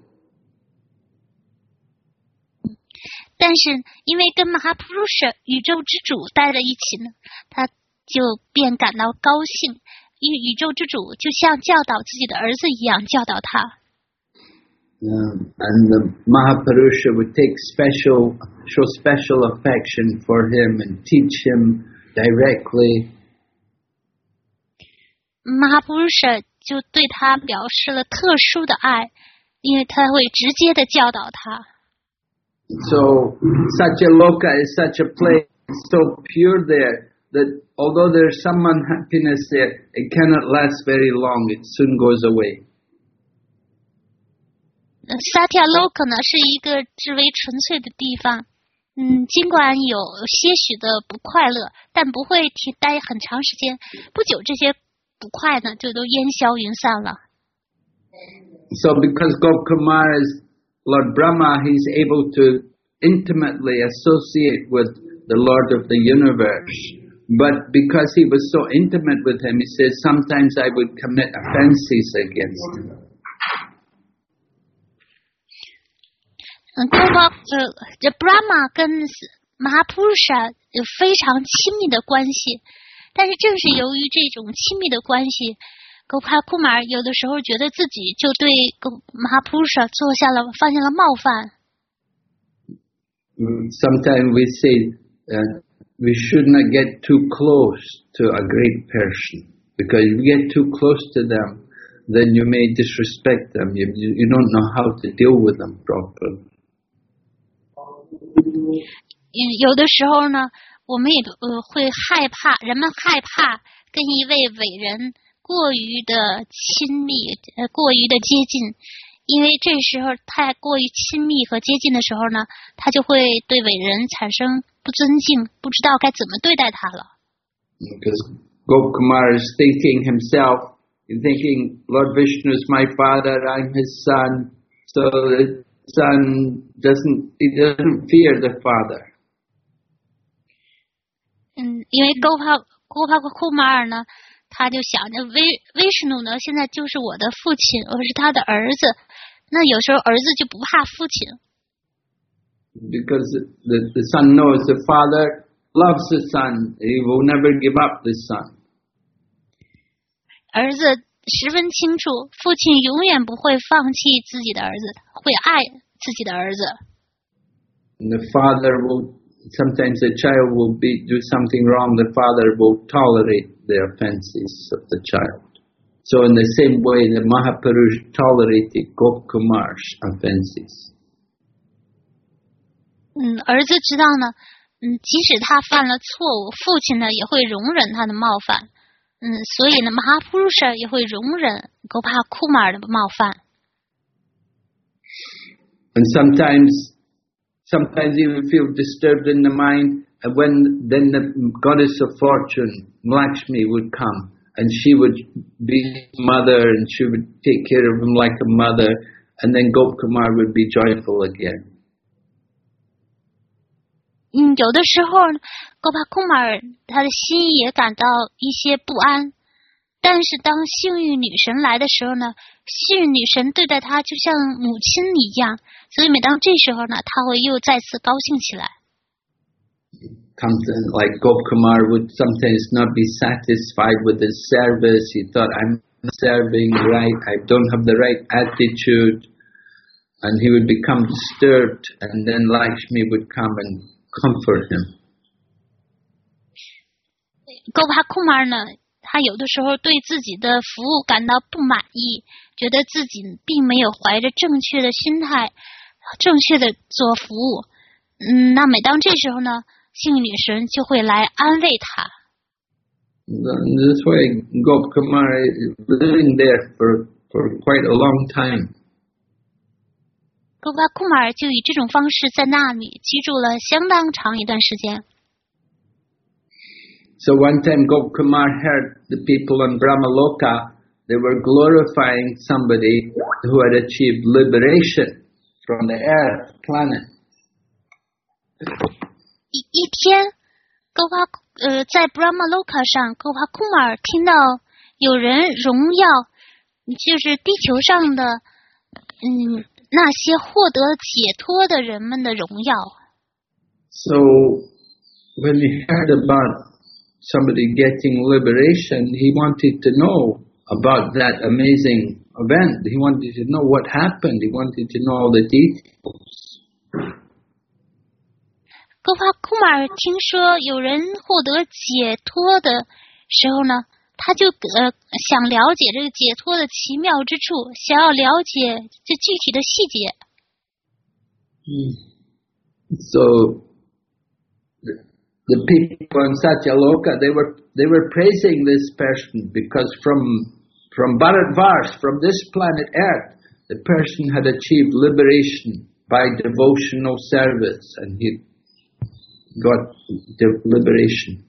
但是因为跟 Mahapurusha 宇宙之主待在一起呢，他就便感到高兴，因为宇宙之主就像教导自己的儿子一样教导他。 Um, and the Mahapurusha would take special, show special affection for him and teach him directly. Mahapurusha 就对他表示了特殊的爱，因为他会直接的教导他。 So, Satyaloka is such a place, so pure there, that although there's some unhappiness there, it cannot last very long, it soon goes away. Satyaloka 呢是一个至为纯粹的地方，嗯，尽管有些许的不快乐，但不会停待很长时间。不久这些不快呢就都烟消云散了。 So, because Gopkumar is Lord Brahma, he's able to intimately associate with the Lord of the universe. But because he was so intimate with him, he says, sometimes I would commit offenses against him. 嗯，包括呃，这 Brahma 跟 Mahapurusha 有非常亲密的关系。 但是正是由于这种亲密的关系，Gopal Kumar有的时候觉得自己就对 Mahapurusha 做下了犯下了冒犯。 Sometimes we say uh, we should not get too close to a great person, because if you get too close to them, then you may disrespect them. You, you don't know how to deal with them properly. 有的时候呢，我们也呃会害怕，人们害怕跟一位伟人过于的亲密，呃，过于的接近，因为这时候太过于亲密和接近的时候呢，他就会对伟人产生不尊敬，不知道该怎么对待他了。 Because Gopkumar is thinking himself, he's thinking, Lord Vishnu is my father, I'm his son, so the son doesn't, he doesn't fear the father. 嗯，因为 Gopal Gopal Kumar 呢，他就想着 Vishnu 呢，现在就是我的父亲，我是他的儿子。那有时候儿子就不怕父亲。 Because the, the son knows the father loves the son, he will never give up the son. 儿子十分清楚，父亲永远不会放弃自己的儿子，会爱自己的儿子。 And the father will, sometimes the child will be, do something wrong, the father will tolerate the offenses of the child. So in the same way, the Mahapurush tolerated Gopkumar's offenses. 嗯，儿子知道呢，嗯，即使他犯了错误，父亲呢也会容忍他的冒犯。嗯，所以呢 ，Mahapurusha 也会容忍 Gopal Kumar 的冒犯。 And sometimes, sometimes he will feel disturbed in the mind, and when then the goddess of fortune, Lakshmi, would come, and she would be his mother, and she would take care of him like a mother, and then Gopkumar would be joyful again. 嗯，有的时候 Gopal Kumar 他的心也感到一些不安，但是当幸运女神来的时候呢，幸运女神对待他就像母亲一样，所以每当这时候呢，他会又再次高兴起来。 Comes in, like Gopkumar would sometimes not be satisfied with his service. He thought, I'm not serving right, I don't have the right attitude. And he would become disturbed, and then Lakshmi would come and comfort him. Gopal Kumar 呢，他有的时候对自己的服务感到不满意，觉得自己并没有怀着正确的心态，正确的做服务。嗯，那每当这时候呢，幸运女神就会来安慰他。 This way, Gopkumar is living there for for quite a long time. Gopal Kumar 就以这种方式在那里居住了相当长一段时间。 So one time Gopkumar heard the people on Brahmaloka, they were glorifying somebody who had achieved liberation from the earth planet. 一一天 ，Gopal 呃在 Brahmaloka 上 ，Gopal Kumar 听到有人荣耀，就是地球上的嗯那些获得解脱的人们的荣耀。 So when he heard about somebody getting liberation, he wanted to know about that amazing event. He wanted to know what happened. He wanted to know all the details. Gopal Kumar 听说有人获得解脱的时候呢，他就呃想了解这个解脱的奇妙之处，想要了解这具体的细节。 Hmm. So the, the people in Satyaloka, they were they were praising this person because from from Bharatvarsh, from this planet Earth, the person had achieved liberation by devotional service, and he got the liberation.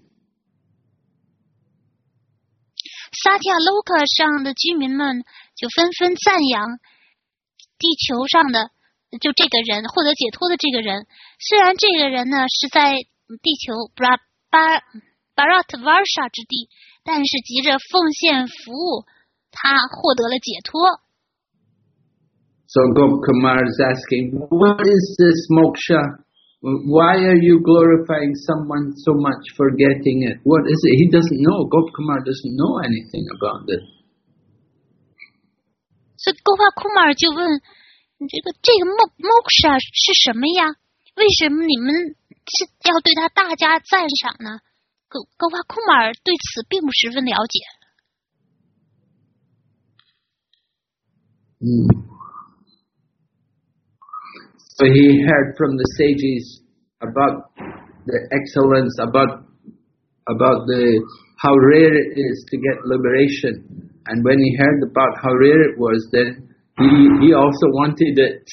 萨提亚洛克上的居民们就纷纷赞扬地球上的就这个人获得解脱的这个人。虽然这个人呢是在地球巴巴巴拉特瓦沙之地，但是急着奉献服务，他获得了解脱。 So Gopkumar is asking, what is this moksha? Why are you glorifying someone so much for getting it? What is it? He doesn't know. Gopkumar doesn't know anything about this. 所以 Gopakumar 就问这个这个 moksha 是什么呀？为什么你们是要对他大加赞赏呢？ Gopakumar 对此并不十分了解。 Mm. So he heard from the sages about the excellence, about about the how rare it is to get liberation. And when he heard about how rare it was, then he he also wanted it.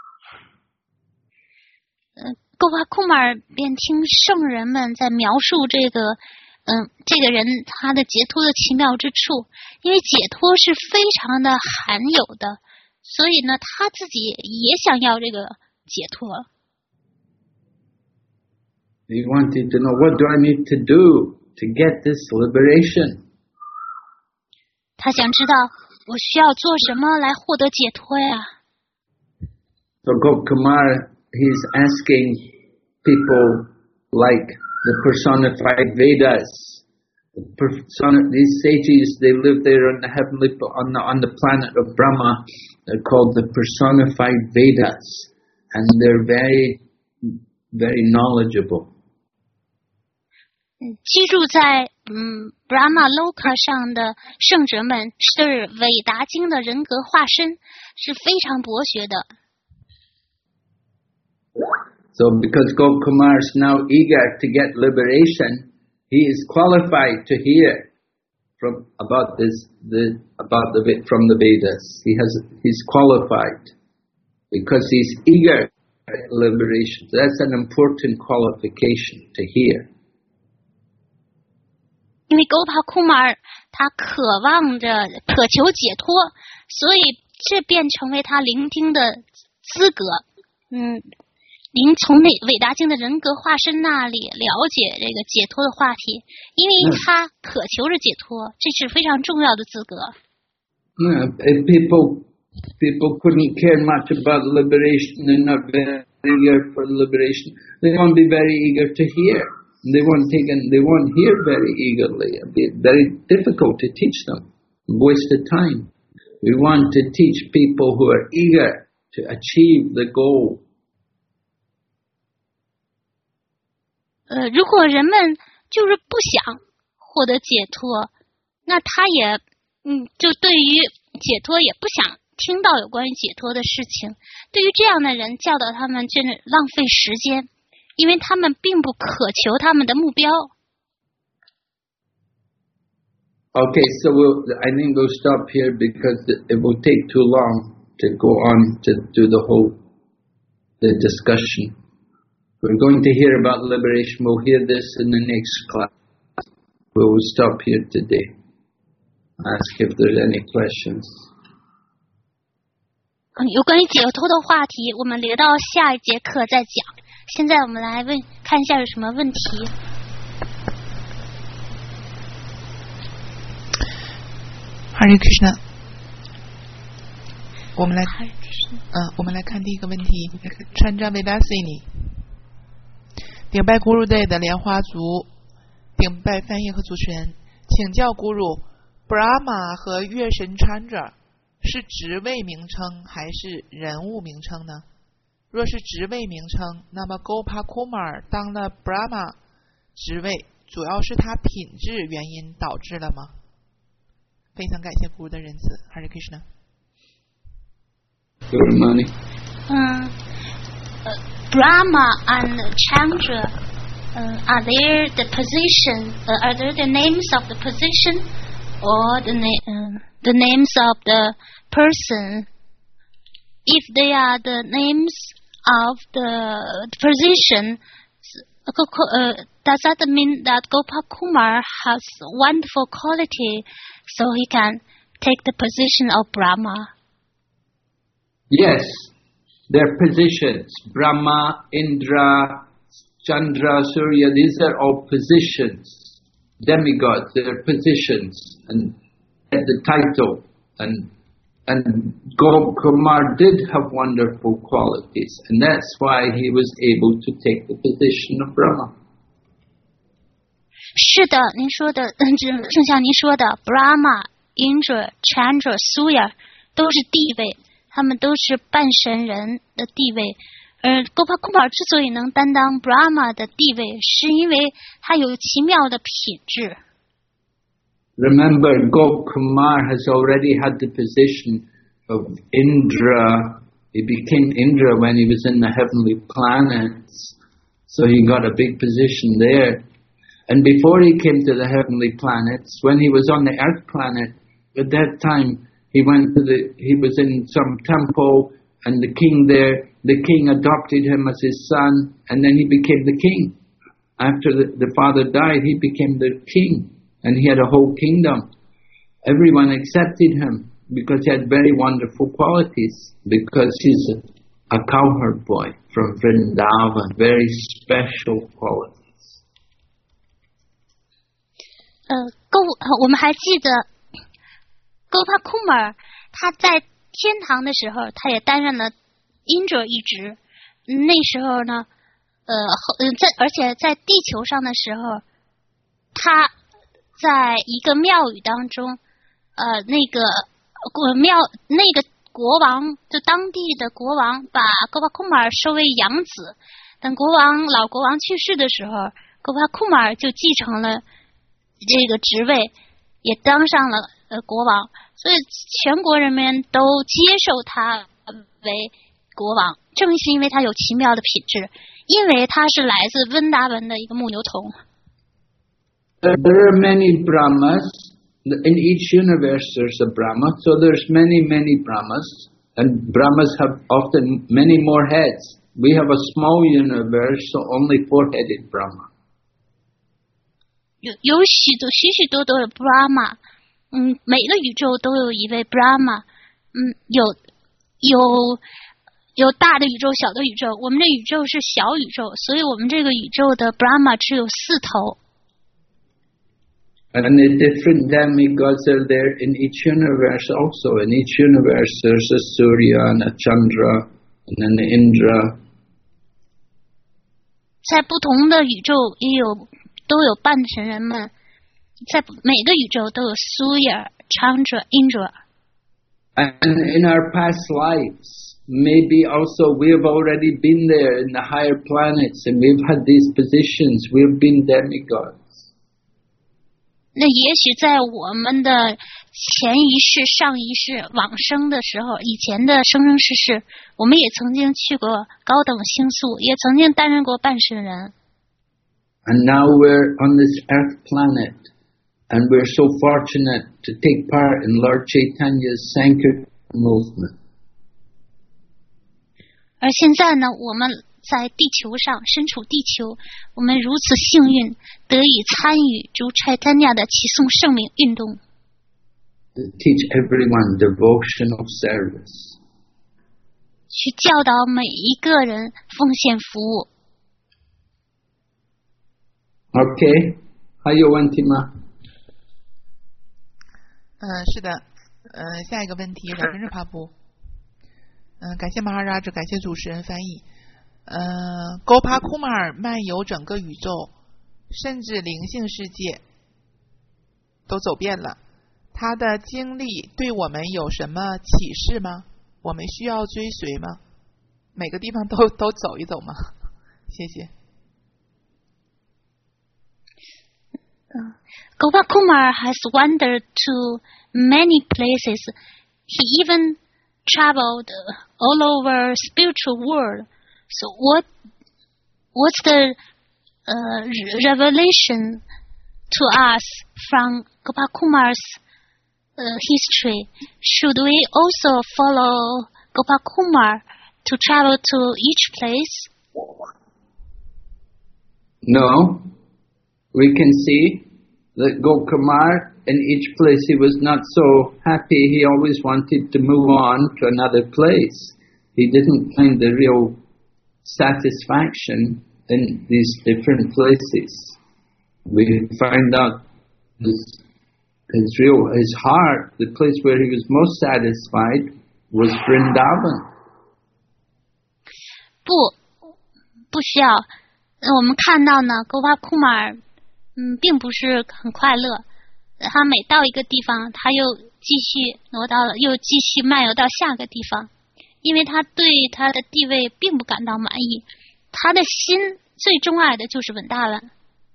Gopakumar 便听圣人们在描述这个，嗯，这个人他的解脱的奇妙之处，因为解脱是非常的罕有的，所以呢，他自己也想要这个解脱。 He wanted to know, what do I need to do to get this liberation? 他想知道我需要做什么来获得解脱呀？ So Gopakumar, he's asking people like the personified Vedas. The person, these sages, they live there on the heavenly on the on the planet of Brahma. They're called the personified Vedas, and they're very, very knowledgeable. 居住在嗯 Brahma Loka 上的圣者们是韦达经的人格化身，是非常博学的。 So because Gopakumar is now eager to get liberation, he is qualified to hear from about this the about the from the Vedas. He has he's qualified because he's eager to get liberation. So that's an important qualification to hear. 因为 Gopakumar 他渴望着渴求解脱，所以这便成为他聆听的资格。嗯，您从那韦达经的人格化身那里了解这个解脱的话题，因为他渴求着解脱，这是非常重要的资格。 Yeah, people people couldn't care much about liberation. They're not very eager for liberation. They won't be very eager to hear. They won't take and they won't hear very eagerly. It'll be very difficult to teach them. Waste of time. We want to teach people who are eager to achieve the goal. 呃，如果人们就是不想获得解脱，那他也嗯，就对于解脱也不想听到有关于解脱的事情。对于这样的人，教导他们就是浪费时间。因为他们并不渴求他们的目标。 Okay, so we'll, I think we'll stop here because it will take too long to go on to do the whole the discussion. We're going to hear about liberation. We'll hear this in the next class. We will stop here today. Ask if there's any questions. 有关于解脱的话题，我们留到下一节课再讲。现在我们来问，看一下有什么问题。 Hare Krishna， 我们来，嗯，我们来看第一个问题。Chandra Vedasini， 顶拜 Guru Day 的莲花族，顶拜翻译和主持人，请教 Guru， Brahma 和月神 Chandra 是职位名称还是人物名称呢？若是职位名称，那么 Gopakumar 当了 Brahma 职位，主要是他品质原因导致了吗？非常感谢 Guru 的仁慈。Hare Krishna。 Good morning. 嗯、呃、，Brahma and Chandra, uh, are there the position? Uh, are there the names of the position, or the na- uh, the names of the person? If they are the names of the position, uh, does that mean that Gopakumar has wonderful quality, so he can take the position of Brahma? Yes, their positions. Brahma, Indra, Chandra, Surya, these are all positions. Demigods, they're positions and the title. And And Gopakumar did have wonderful qualities, and that's why he was able to take the position of Brahma. 是的，您说的，嗯，正像您说的 ，Brahma、Indra、Chandra、Surya 都是地位，他们都是半神人的地位。而 Gopakumar 之所以能担当 Brahma 的地位，是因为他有奇妙的品质。 Remember, Gopakumar has already had the position of Indra. He became Indra when he was in the heavenly planets, so he got a big position there. And before he came to the heavenly planets, when he was on the earth planet, at that time he went to the, he was in some temple, and the king there, the king adopted him as his son, and then he became the king. After the, the father died, he became the king, and he had a whole kingdom. Everyone accepted him because he had very wonderful qualities, because he's a, a cowherd boy from Vrindavan, very special qualities. 呃，勾，我们还记得 Gopakumar 他在天堂的时候，他也担任了 Indra 一职。那时候呢，呃，在而且在地球上的时候，他在一个庙宇当中，呃，那个国庙那个国王，就当地的国王把 Gopakumar 收为养子。等国王老国王去世的时候 ，Gopakumar 就继承了这个职位，也当上了呃国王，所以全国人民都接受他为国王，正是因为他有奇妙的品质，因为他是来自温达文的一个牧牛童。 There are many Brahmas. In each universe there's a Brahma, so there's many, many Brahmas, and Brahmas have often many more heads. We have a small universe, so only four-headed Brahma. 有有许多许许多多的 Brahma， 嗯，每个宇宙都有一位 Brahma， 嗯，有有有大的宇宙，小的宇宙。我们这宇宙是小宇宙，所以我们这个宇宙的 Brahma 只有四头。 And the different demigods are there in each universe also. In each universe there's a Surya and a Chandra and an Indra. 在不同的宇宙也有都有半神人们，在每个宇宙都有 Surya、Chandra、Indra。 And in our past lives, maybe also we have already been there in the higher planets, and we've had these positions. We've been demigods. 那也许在我们的前一世、上一世、往生的时候，以前的生生世世，我们也曾经去过高等星宿，也曾经担任过半神人。 And now we're on this earth planet, and we're so fortunate to take part in Lord Chaitanya's Sankirtan movement. 而现在呢，我们在地球上，身处地球，我们如此幸运，得以参与主 Chaitanya 的启送圣名运动。 To teach everyone devotional service. 去教导每一个人奉献服务。 Okay, 还有问题吗？ 嗯，是的，嗯，下一个问题，冉真是帕布。嗯，感谢马哈拉，感谢主持人翻译。呃 Gopakumar 漫游整个宇宙，甚至灵性世界都走遍了。他的经历对我们有什么启示吗？我们需要追随吗？每个地方都都走一走吗？谢谢。 Uh, Gopakumar has wandered to many places. He even traveled all over spiritual world. So what what's the uh, revelation to us from Gopakumar's uh, history? Should we also follow Gopakumar to travel to each place? No. We can see that Gopakumar, in each place he was not so happy. He always wanted to move on to another place. He didn't find the real satisfaction in these different places. We find out this his real, his heart, the place where he was most satisfied was Vrindavan. 不，不需要。我们看到呢，戈巴库马尔，嗯，并不是很快乐。他每到一个地方，他又继续挪到了，又继续漫游到下个地方，因为他对他的地位并不感到满意。他的心最钟爱的就是稳达兰。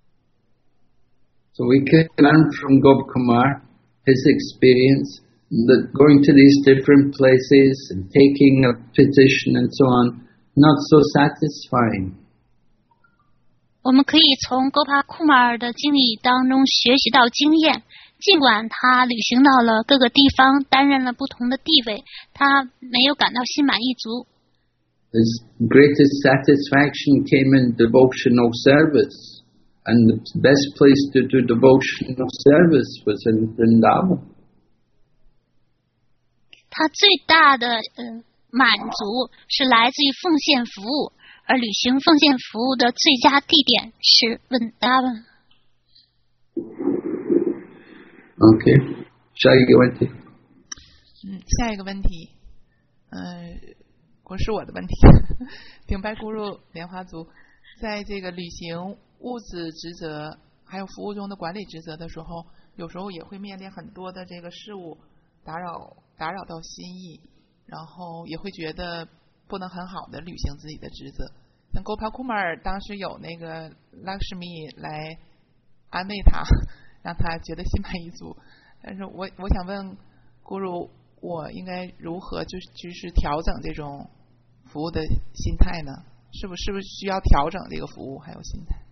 So we can learn from Gopkumar his experience that going to these different places and taking a position and so on, not so satisfying. 我们可以从戈帕库马尔的经历当中学习到经验，尽管他旅行到了各个地方，担任了不同的地位，他没有感到心满意足。 His greatest satisfaction came in devotional service, and the best place to do devotional service was in Vrindavan. 他最大的呃满足是来自于奉献服务。而履行奉献服务的最佳地点是温达文。 OK， 下一个问题。 嗯，下一个问题，嗯、呃，不是我的问题。顶拜咕噜莲花族，在这个履行物质职责还有服务中的管理职责的时候，有时候也会面临很多的这个事物打扰打扰到心意，然后也会觉得不能很好的履行自己的职责。像 Gopakumar 当时有那个 Lakshmi 来安慰他，让他觉得心满意足。但是我我想问 Guru， 我应该如何就是就是调整这种服务的心态呢？是不是不是需要调整这个服务还有心态？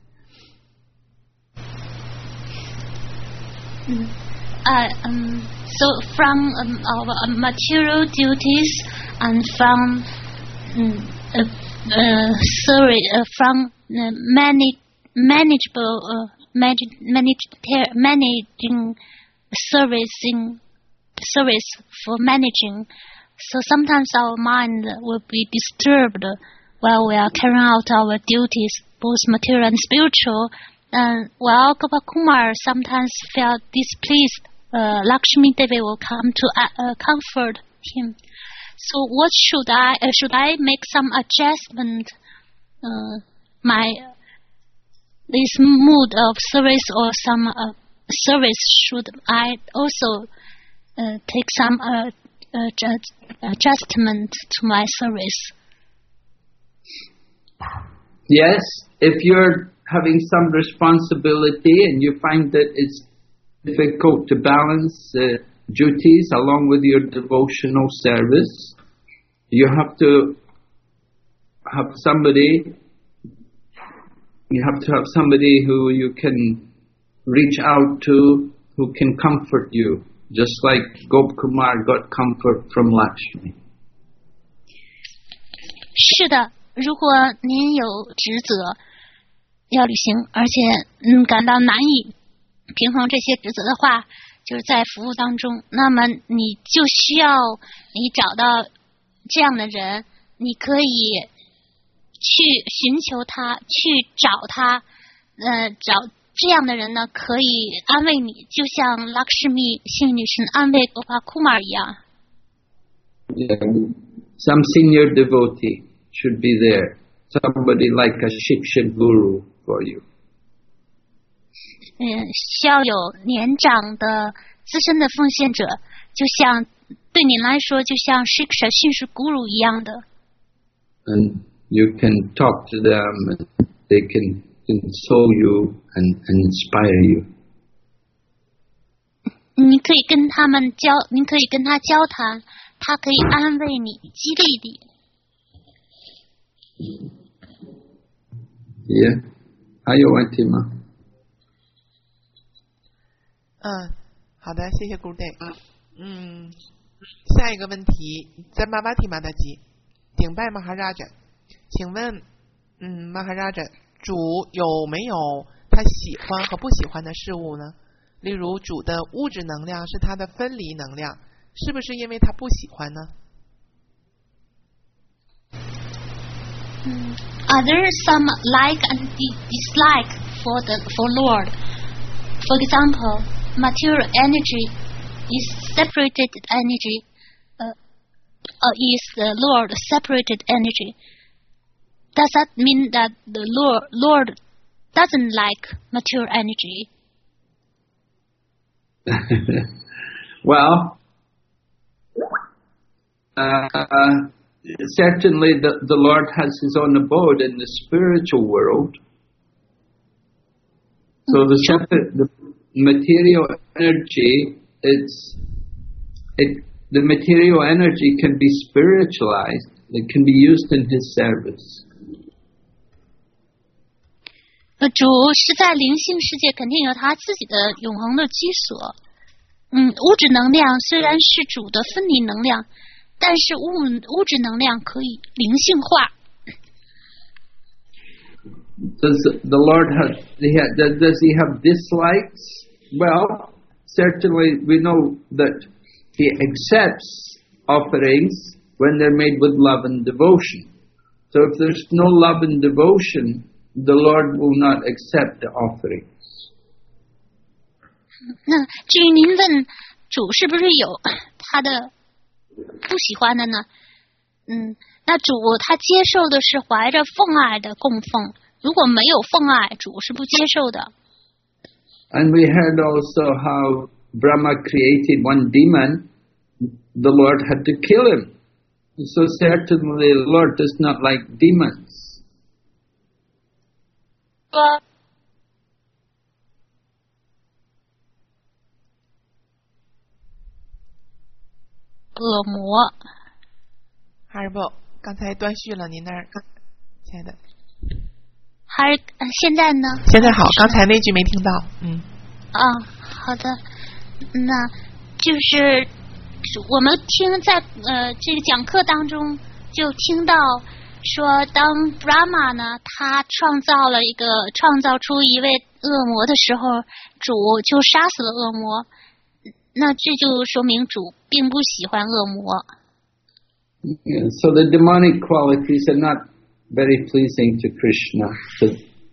嗯。Uh, um, so from um, our material duties and from um, uh, uh, sorry, uh, from uh, manage, manageable uh, manage, manage, managing servicing service for managing. So sometimes our mind will be disturbed while we are carrying out our duties, both material and spiritual. And while Gopakumar sometimes felt displeased, Uh, Lakshmi Devi will come to uh, uh, comfort him. So what should I uh, should I make some adjustment? Uh, my this mood of service or some uh, service should I also uh, take some uh, uh, adjustment to my service? Yes, if you're having some responsibility and you find that it's difficult to balance uh, duties along with your devotional service, you have to have somebody you have to have somebody who you can reach out to, who can comfort you, just like Gopkumar got comfort from Lakshmi. 是的，如果您有职责要履行，而且嗯感到难以平衡这些职责的话，就是在服务当中，那么你就需要你找到这样的人，你可以去寻求他，去找他，呃，找这样的人呢，可以安慰你，就像拉克什米幸运女神安慰戈帕库玛一样。 Yeah, some senior devotee should be there, somebody like a Shiksha Guru for you. 嗯，需要有年长的资深的奉献者，就像对您来说，就像 Shiksha 训示 Guru 一样的。 And you can talk to them, and they can console you and, and inspire you. 你可以跟他们交，您可以跟他交谈，他可以安慰你，激励你。 Yeah， 还有问题吗？ 嗯，好的，谢谢 Gurudev。嗯，下一个问题，在玛巴提玛达吉顶拜 Maharaja， 请问，嗯 ，Maharaja 主有没有他喜欢和不喜欢的事物呢？例如，主的物质能量是他的分离能量，是不是因为他不喜欢呢？ 嗯 Are there some like and dislike for the for Lord? For example, material energy is separated energy, uh, uh, is the Lord separated energy. Does that mean that the Lord, Lord doesn't like material energy? Well, uh, certainly the, the Lord has his own abode in the spiritual world. So the, separate, the material energy, it's, it, the material energy can be spiritualized. It can be used in his service. 主是在灵性世界肯定有他自己的永恒的居所。嗯，物质能量虽然是主的分离能量，但是物物质能量可以灵性化。 Does the Lord have, does he have dislikes? Well, certainly we know that he accepts offerings when they're made with love and devotion. So if there's no love and devotion, the Lord will not accept the offerings. 那至于您问主是不是有他的不喜欢的呢？嗯，那主他接受的是怀着奉爱的供奉，如果没有奉爱，主是不接受的。 And we heard also how Brahma created one demon, the Lord had to kill him. So certainly the Lord does not like demons. 说恶魔， 还是不？刚才断续了，您那儿，亲爱的。 还是、呃、现在呢？ 现在好，刚才那句没听到。嗯。 啊，好的，那就是我们听在呃这个讲课当中就听到说，当 Brahma 呢，他创造了一个创造出一位恶魔的时候，主就杀死了恶魔。那这就说明主并不喜欢恶魔。 Yeah, so the demonic qualities are not very pleasing to Krishna. So,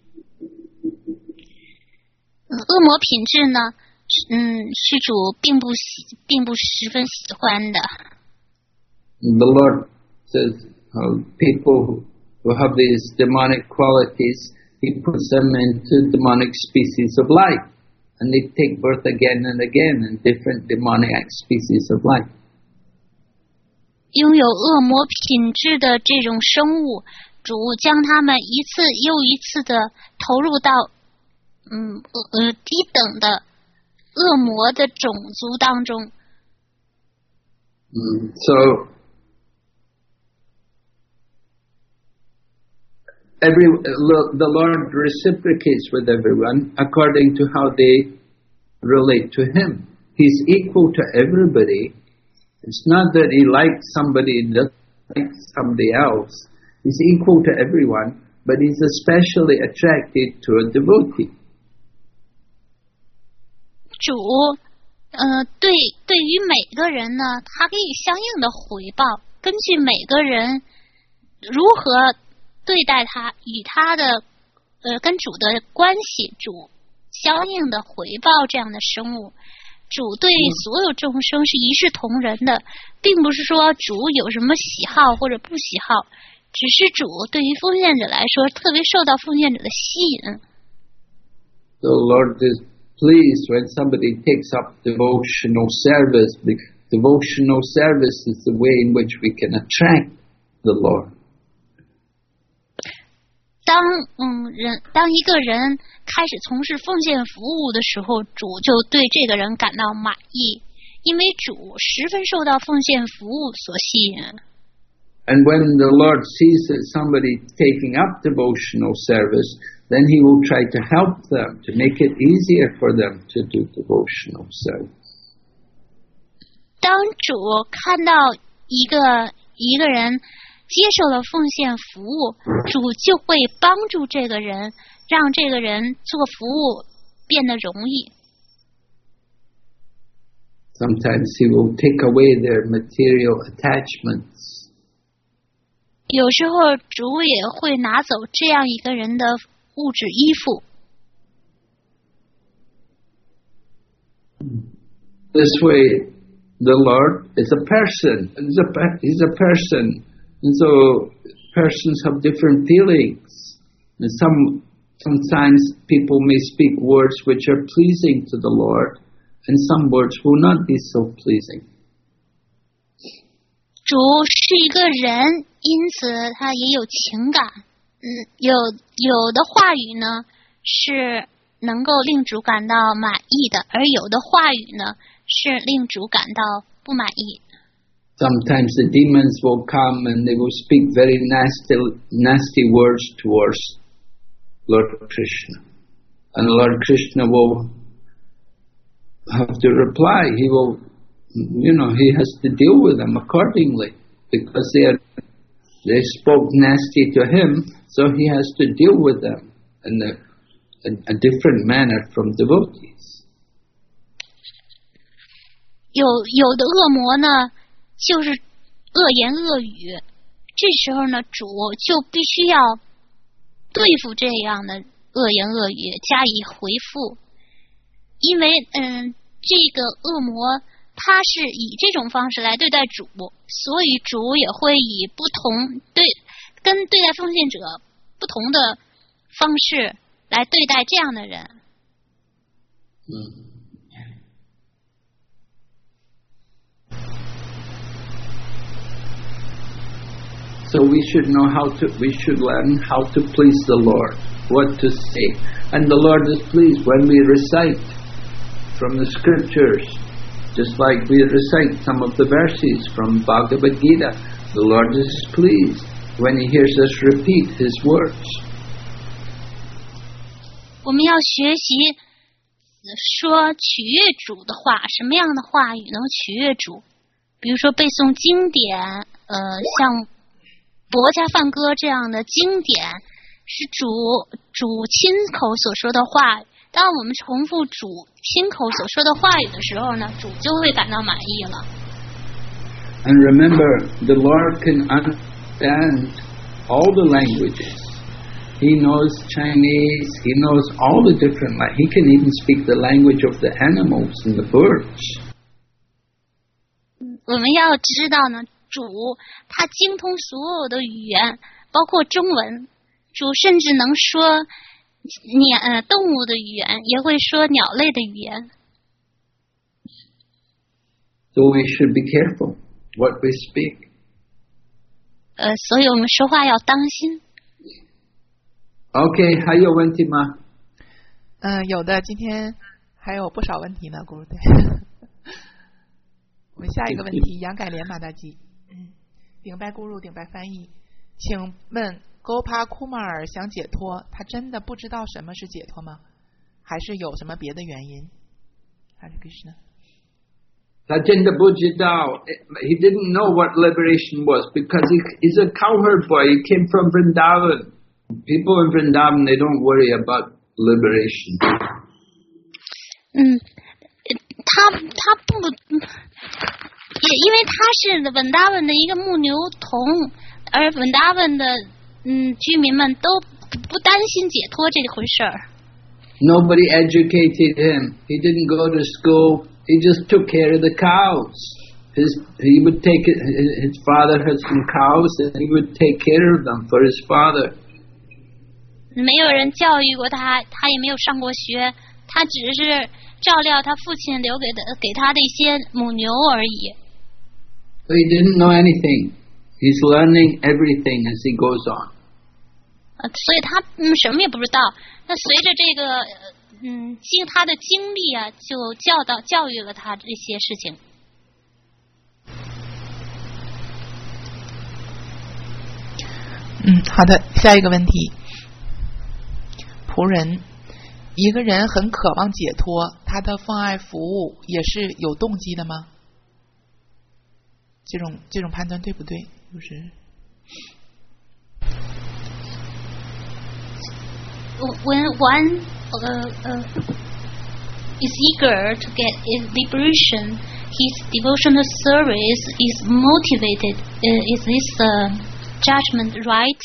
恶魔品质呢，嗯，是主并不喜，并不十分喜欢的。 The Lord says, uh, people who have these demonic qualities, he puts them into demonic species of life. And they take birth again and again in different demoniac species of life. 拥有恶魔品质的这种生物，主将他们一次又一次的投入到嗯呃低等的恶魔的种族当中。 Mm, so every the Lord reciprocates with everyone according to how they relate to him. He's equal to everybody. It's not that he likes somebody and doesn't like somebody else. He's equal to everyone, but he's especially attracted to a devotee. 主，呃，对，对于每个人呢，他给予相应的回报，根据每个人如何对待他，与他的呃跟主的关系，主相应的回报这样的生物。主对所有众生是一视同仁的，并不是说主有什么喜好或者不喜好，只是主对于奉献者来说，特别受到奉献者的吸引。 The Lord is pleased when somebody takes up devotional service, because devotional service is the way in which we can attract the Lord. 当嗯人当一个人开始从事奉献服务的时候，主就对这个人感到满意，因为主十分受到奉献服务所吸引。 And when the Lord sees that somebody taking up devotional service, then he will try to help them, to make it easier for them to do devotional service. 当主看到一个一个人接受了奉献服务，主就会帮助这个人，让这个人做服务变得容易。 Sometimes he will take away their material attachments. 有时候主也会拿走这样一个人的物质依附。 This way, the Lord is a person. He's a, he's a person. And so persons have different feelings. And some, sometimes people may speak words which are pleasing to the Lord, and some words will not be so pleasing. 主是一个人，因此他也有情感。嗯，有有的话语呢是能够令主感到满意的，而有的话语呢是令主感到不满意。 Sometimes the demons will come and they will speak very nasty, nasty words towards Lord Krishna. And Lord Krishna will have to reply. He will, you know, he has to deal with them accordingly because they are, they spoke nasty to him, so he has to deal with them in a, a, a different manner from devotees. 有有的恶魔呢，就是恶言恶语，这时候呢，主就必须要对付这样的恶言恶语，加以回复。因为嗯，这个恶魔他是以这种方式来对待主，所以主也会以不同对跟对待奉献者不同的方式来对待这样的人。 嗯。So we should know how to, we should learn how to please the Lord, what to say. And the Lord is pleased when we recite from the scriptures, just like we recite some of the verses from Bhagavad Gita. The Lord is pleased when He hears us repeat His words. 我们要学习说取悦主的话，什么样的话语能取悦主？比如说背诵经典，呃，像《薄伽梵歌》这样的经典是主主亲口所说的话语。当我们重复主亲口所说的话语的时候呢，主就会感到满意了。 And remember, the Lord can understand all the languages. He knows Chinese. He knows all the different languages. He can even speak the language of the animals and the birds. 我们要知道呢。主他精通所有的语言，包括中文。主甚至能说鸟呃动物的语言，也会说鸟类的语言。 So we should be careful what we speak. 呃，所以我们说话要当心。 Okay, 还有问题吗？ 嗯，有的，今天还有不少问题呢，咕噜队。我们下一个问题，杨改莲马大吉。嗯，顶拜咕噜，顶拜翻译。请问 Gopa Kumar 想解脱，他真的不知道什么是解脱吗？还是有什么别的原因？ Hare Krishna。 他真的不知道 He didn't know what liberation was because he, he's a cowherd boy. He came from Vrindavan. People in Vrindavan, they don't worry about liberation. 嗯，他他不。也因为他是文达文的一个牧牛童，而文达文的嗯居民们都不担心解脱这回事儿。 Nobody educated him. He didn't go to school. He just took care of the cows. His he would take it. His father had some cows, and he would take care of them for his father. 没有人教育过他，他也没有上过学，他只是照料他父亲留给的给他的一些母牛而已。 So he didn't know anything. He's learning everything as he goes on. 呃，所以他嗯什么也不知道。那随着这个嗯经他的经历啊，就教导教育了他这些事情。 嗯，好的，下一个问题。仆人，一个人很渴望解脱，他的奉爱服务也是有动机的吗？这种这种判断对不对？就是。 When one uh, uh, is eager to get liberation, his devotional service is motivated. Uh, is this uh, judgment right?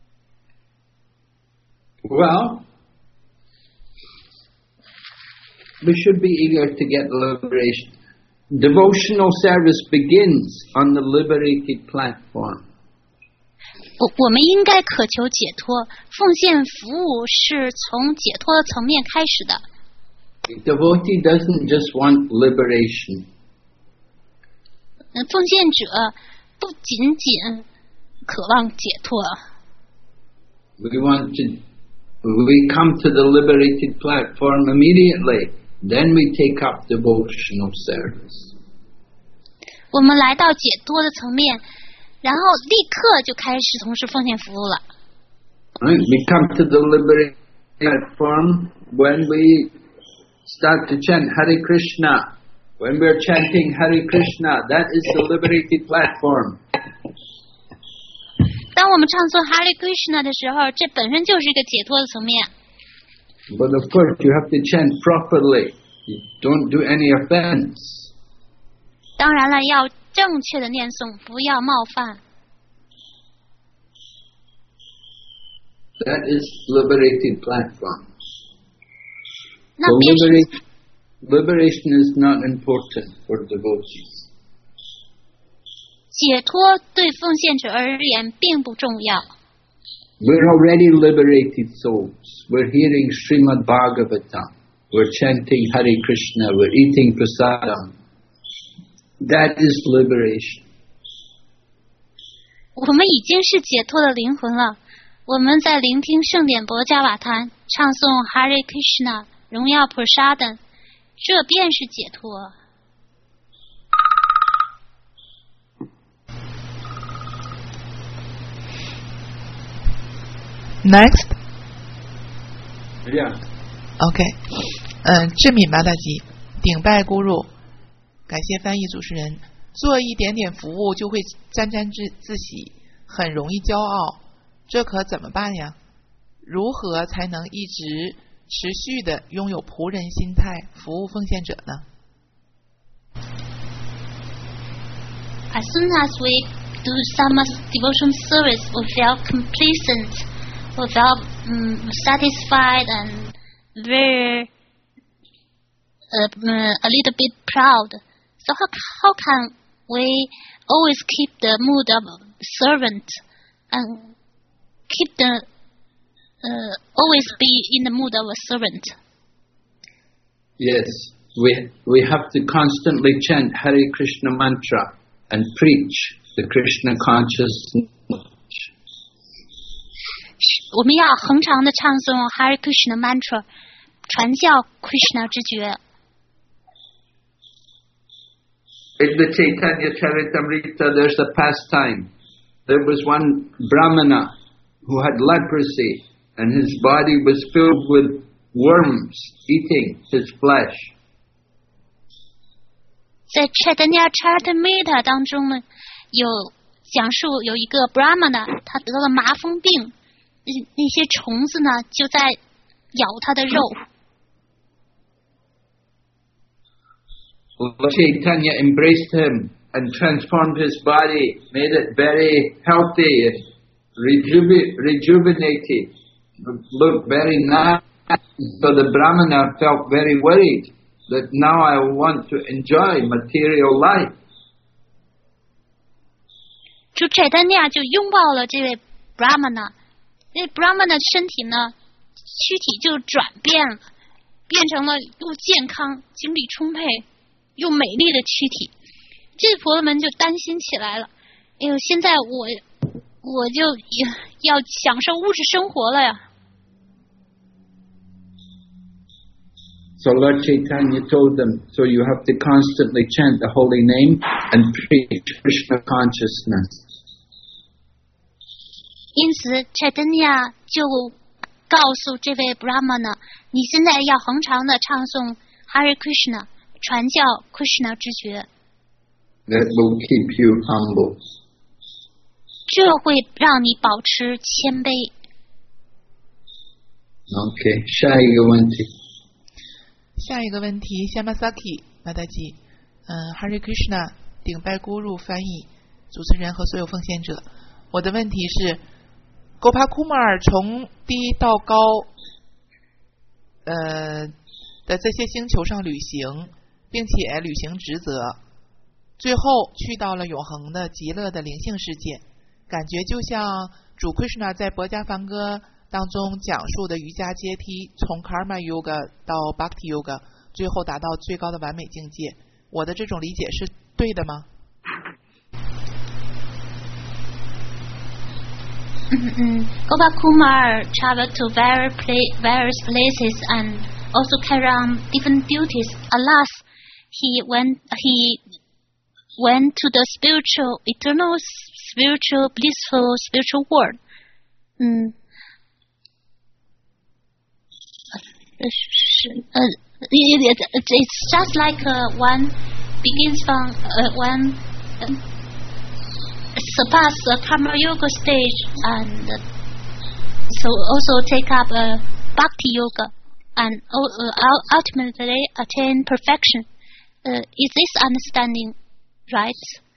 Well, we should be eager to get liberation. Devotional service begins on the liberated platform. 我我们应该渴求解脱，奉献服务是从解脱的层面开始的。 Devotee doesn't just want liberation. 嗯，奉献者不仅仅渴望解脱。 We want to, we come to the liberated platform immediately. Then we take up devotional service. 我们来到解脱的层面。然后立刻就开始从事奉献服务了。 Right, we come to the liberated platform when we start to chant Hare Krishna. When we're chanting Hare Krishna, that is the liberated platform. 当我们唱诵 Hare Krishna 的时候，这本身就是一个解脱的层面。 But of course, you have to chant properly. You don't do any offense. 当然了，要正确的念诵，不要冒犯。 That is liberated platform. So 那便是 liberation, liberation is not important for devotees. 解脱对奉献者而言并不重要。 We're already liberated souls. We're hearing Srimad Bhagavatam. We're chanting Hare Krishna. We're eating prasadam. That is liberation. 我们已经是解脱的灵魂了。我们在聆听圣典博伽瓦坛，唱诵 Hare Krishna， 荣耀 Prasadam， 这便是解脱。 Next. Yeah. OK. 嗯，智敏马达吉，顶拜咕噜，感谢翻译主持人。做一点点服务就会沾沾自自喜，很容易骄傲，这可怎么办呀？如何才能一直持续的拥有仆人心态，服务奉献者呢？ As soon as we do some devotion service, we feel complacent, we feel um, satisfied and very uh, a little bit proud. So how how can we always keep the mood of servant and keep the uh, always be in the mood of a servant? Yes. We, we have to constantly chant Hare Krishna mantra and preach the Krishna consciousness. 我们要恒常的唱诵 Hare Krishna mantra， 传教 Krishna 之觉。 In the Chaitanya Charitamrita, there's a pastime. There was one Brahmana who had leprosy, and his body was filled with worms eating his flesh. 在 Chaitanya Charitamrita 当中呢，有讲述有一个 Brahmana， 他得了麻风病，那那些虫子呢就在咬他的肉。 Lord Chaitanya embraced him and transformed his body, made it very healthy and rejuve- rejuvenated, looked very nice. So the Brahmana felt very worried that now I want to enjoy material life. 主 Chaitanya 就拥抱了这位 Brahmana， 那 Brahmana 身体呢，躯体就转变了，变成了又健康、精力充沛又美丽的躯体。这婆罗门就担心起来了，哎呦，现在我我就要享受物质生活了呀。 So Lord Chaitanya told them, so you have to constantly chant the holy name and preach Krishna consciousness. 因此 Chaitanya 就告诉这位 Brahmana， 你现在要恒常的唱诵 Hare Krishna， 传教 Krishna 之觉。 That will keep you humble. 这会让你保持谦卑。 Okay, 下一个问题。 下一个问题 ，Shamasaki 马达吉，嗯 ，Hare Krishna 顶拜咕噜翻译，主持人和所有奉献者。我的问题是 ，Gopakumar 从低到高，呃的这些星球上旅行，并且履行职责，最后去到了永恒的极乐的灵性世界。感觉就像主 Krishna 在博伽梵歌当中讲述的瑜伽阶梯，从 Karma Yoga 到 Bhakti Yoga， 最后达到最高的完美境界。我的这种理解是对的吗？ Mm-hmm. Gopakumar traveled to various, pla- various places and also carried on different duties. Alas, he went he went to the spiritual, eternal, spiritual, blissful, spiritual world. Mm. Uh, it, it, it's just like uh, one begins from uh, one. Uh, surpass the Karma Yoga stage and uh, so also take up uh, Bhakti Yoga and uh, ultimately attain perfection. Uh, is this understanding right?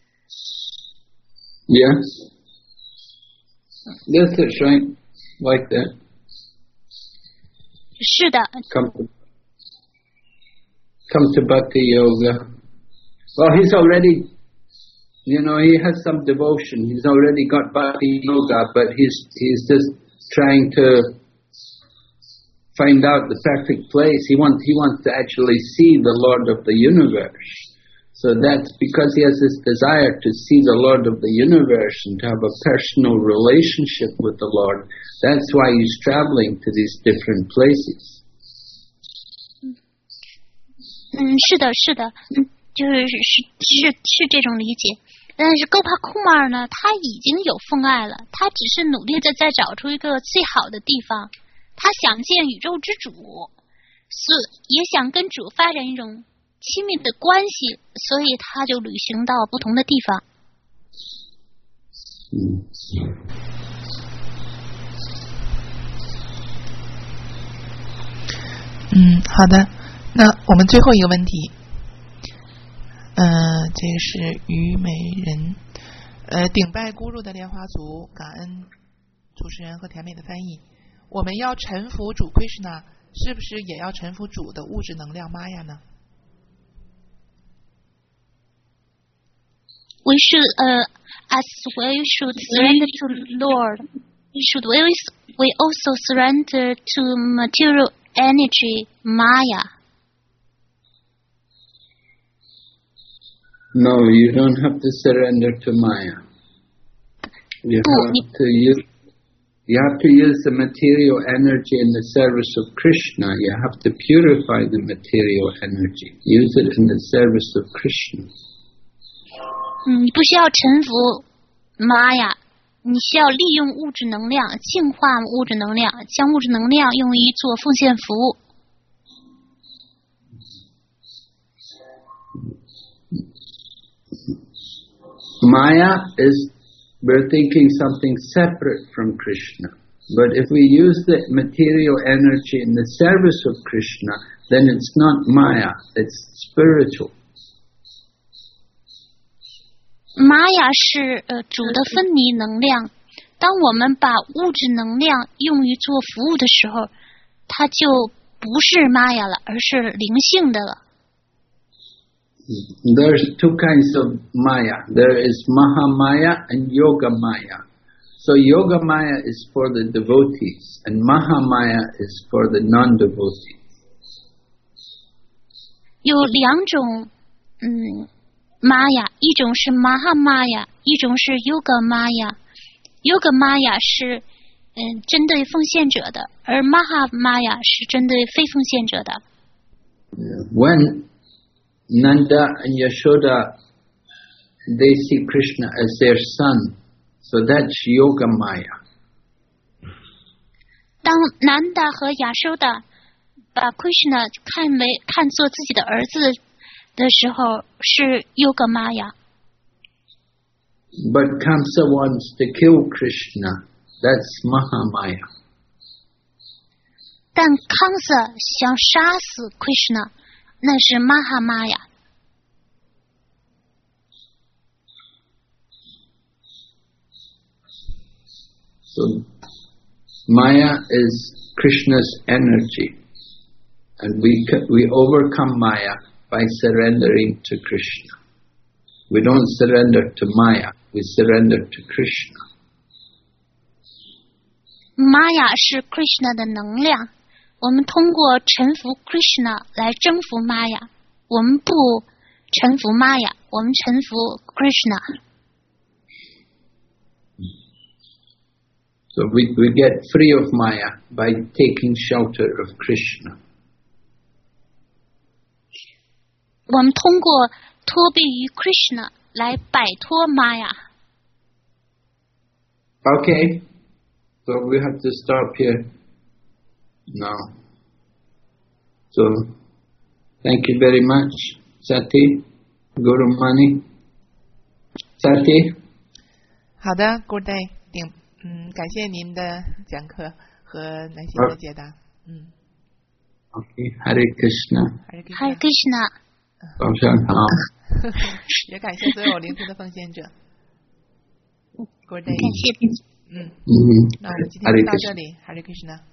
Yes. Yes, that's right. Like that. 是的。 Come to, come to Bhakti Yoga. Well, he's already... You know, he has some devotion. He's already got Bhakti Yoga, but he's he's just trying to find out the perfect place. He wants he wants to actually see the Lord of the universe. So that's because he has this desire to see the Lord of the universe and to have a personal relationship with the Lord. That's why he's traveling to these different places. 嗯，是的，是的，嗯，就是是是是这种理解。但是 Gopakumar 呢，他已经有奉爱了，他只是努力的在找出一个最好的地方。他想见宇宙之主，所也想跟主发展一种亲密的关系，所以他就旅行到不同的地方。 嗯，好的。那我们最后一个问题。嗯、呃，这个是虞美人，呃，顶拜咕噜的莲花族，感恩主持人和甜美的翻译。我们要臣服主 Krishna， 是不是也要臣服主的物质能量玛雅呢 ？We should, uh, as we should surrender to Lord, should we we also surrender to material energy Maya? No, you don't have to surrender to Maya. You have to use, you have to use the material energy in the service of Krishna. You have to purify the material energy. Use it in the service of Krishna. 嗯，你不需要臣服玛雅，你需要利用物质能量净化物质能量，将物质能量用于做奉献服务。 Maya is, we're thinking something separate from Krishna. But if we use the material energy in the service of Krishna, then it's not Maya, it's spiritual. 玛雅是呃主的分离能量，当我们把物质能量用于做服务的时候，它就不是玛雅了，而是灵性的了。 There's two kinds of Maya. There is Mahamaya and Yoga Maya. So Yoga Maya is for the devotees and Mahamaya is for the non-devotees. 有两种嗯玛雅，一种是玛哈玛雅，一种是 Yoga 玛雅。Yoga 玛雅是嗯针对奉献者的，而玛哈玛雅是针对非奉献者的。 When Nanda and Yashoda, they see Krishna as their son, so that's Yoga Maya. 当南达和亚修达把 Krishna 看为看作自己的儿子的时候，是 Yoga Maya。 But Kamsa wants to kill Krishna, that's Mahamaya. 但康萨想杀死 Krishna， 那是 Mahamaya。 So Maya is Krishna's energy, And we we overcome Maya by surrendering to Krishna. We don't surrender to Maya, we surrender to Krishna. Maya 是 Krishna 的能量，我们通过臣服 Krishna 来征服 Maya。我们不臣服 Maya， 我们臣服 Krishna。 So we, we get free of Maya by taking shelter of Krishna. 我们通过脱避于 Krishna 来摆脱 Maya。 Okay, so we have to stop here now. So, thank you very much, Sati, Guru Mani. Sati? 好的 ，Good day， 顶，嗯，感谢您的讲课和耐心的解答，嗯。 Okay, Hare Krishna. Hare Krishna。 早上好。 也感谢所有聆听的奉献者。Good day。 感谢。 嗯。 嗯。 那我们今天就到这里，Hare Krishna。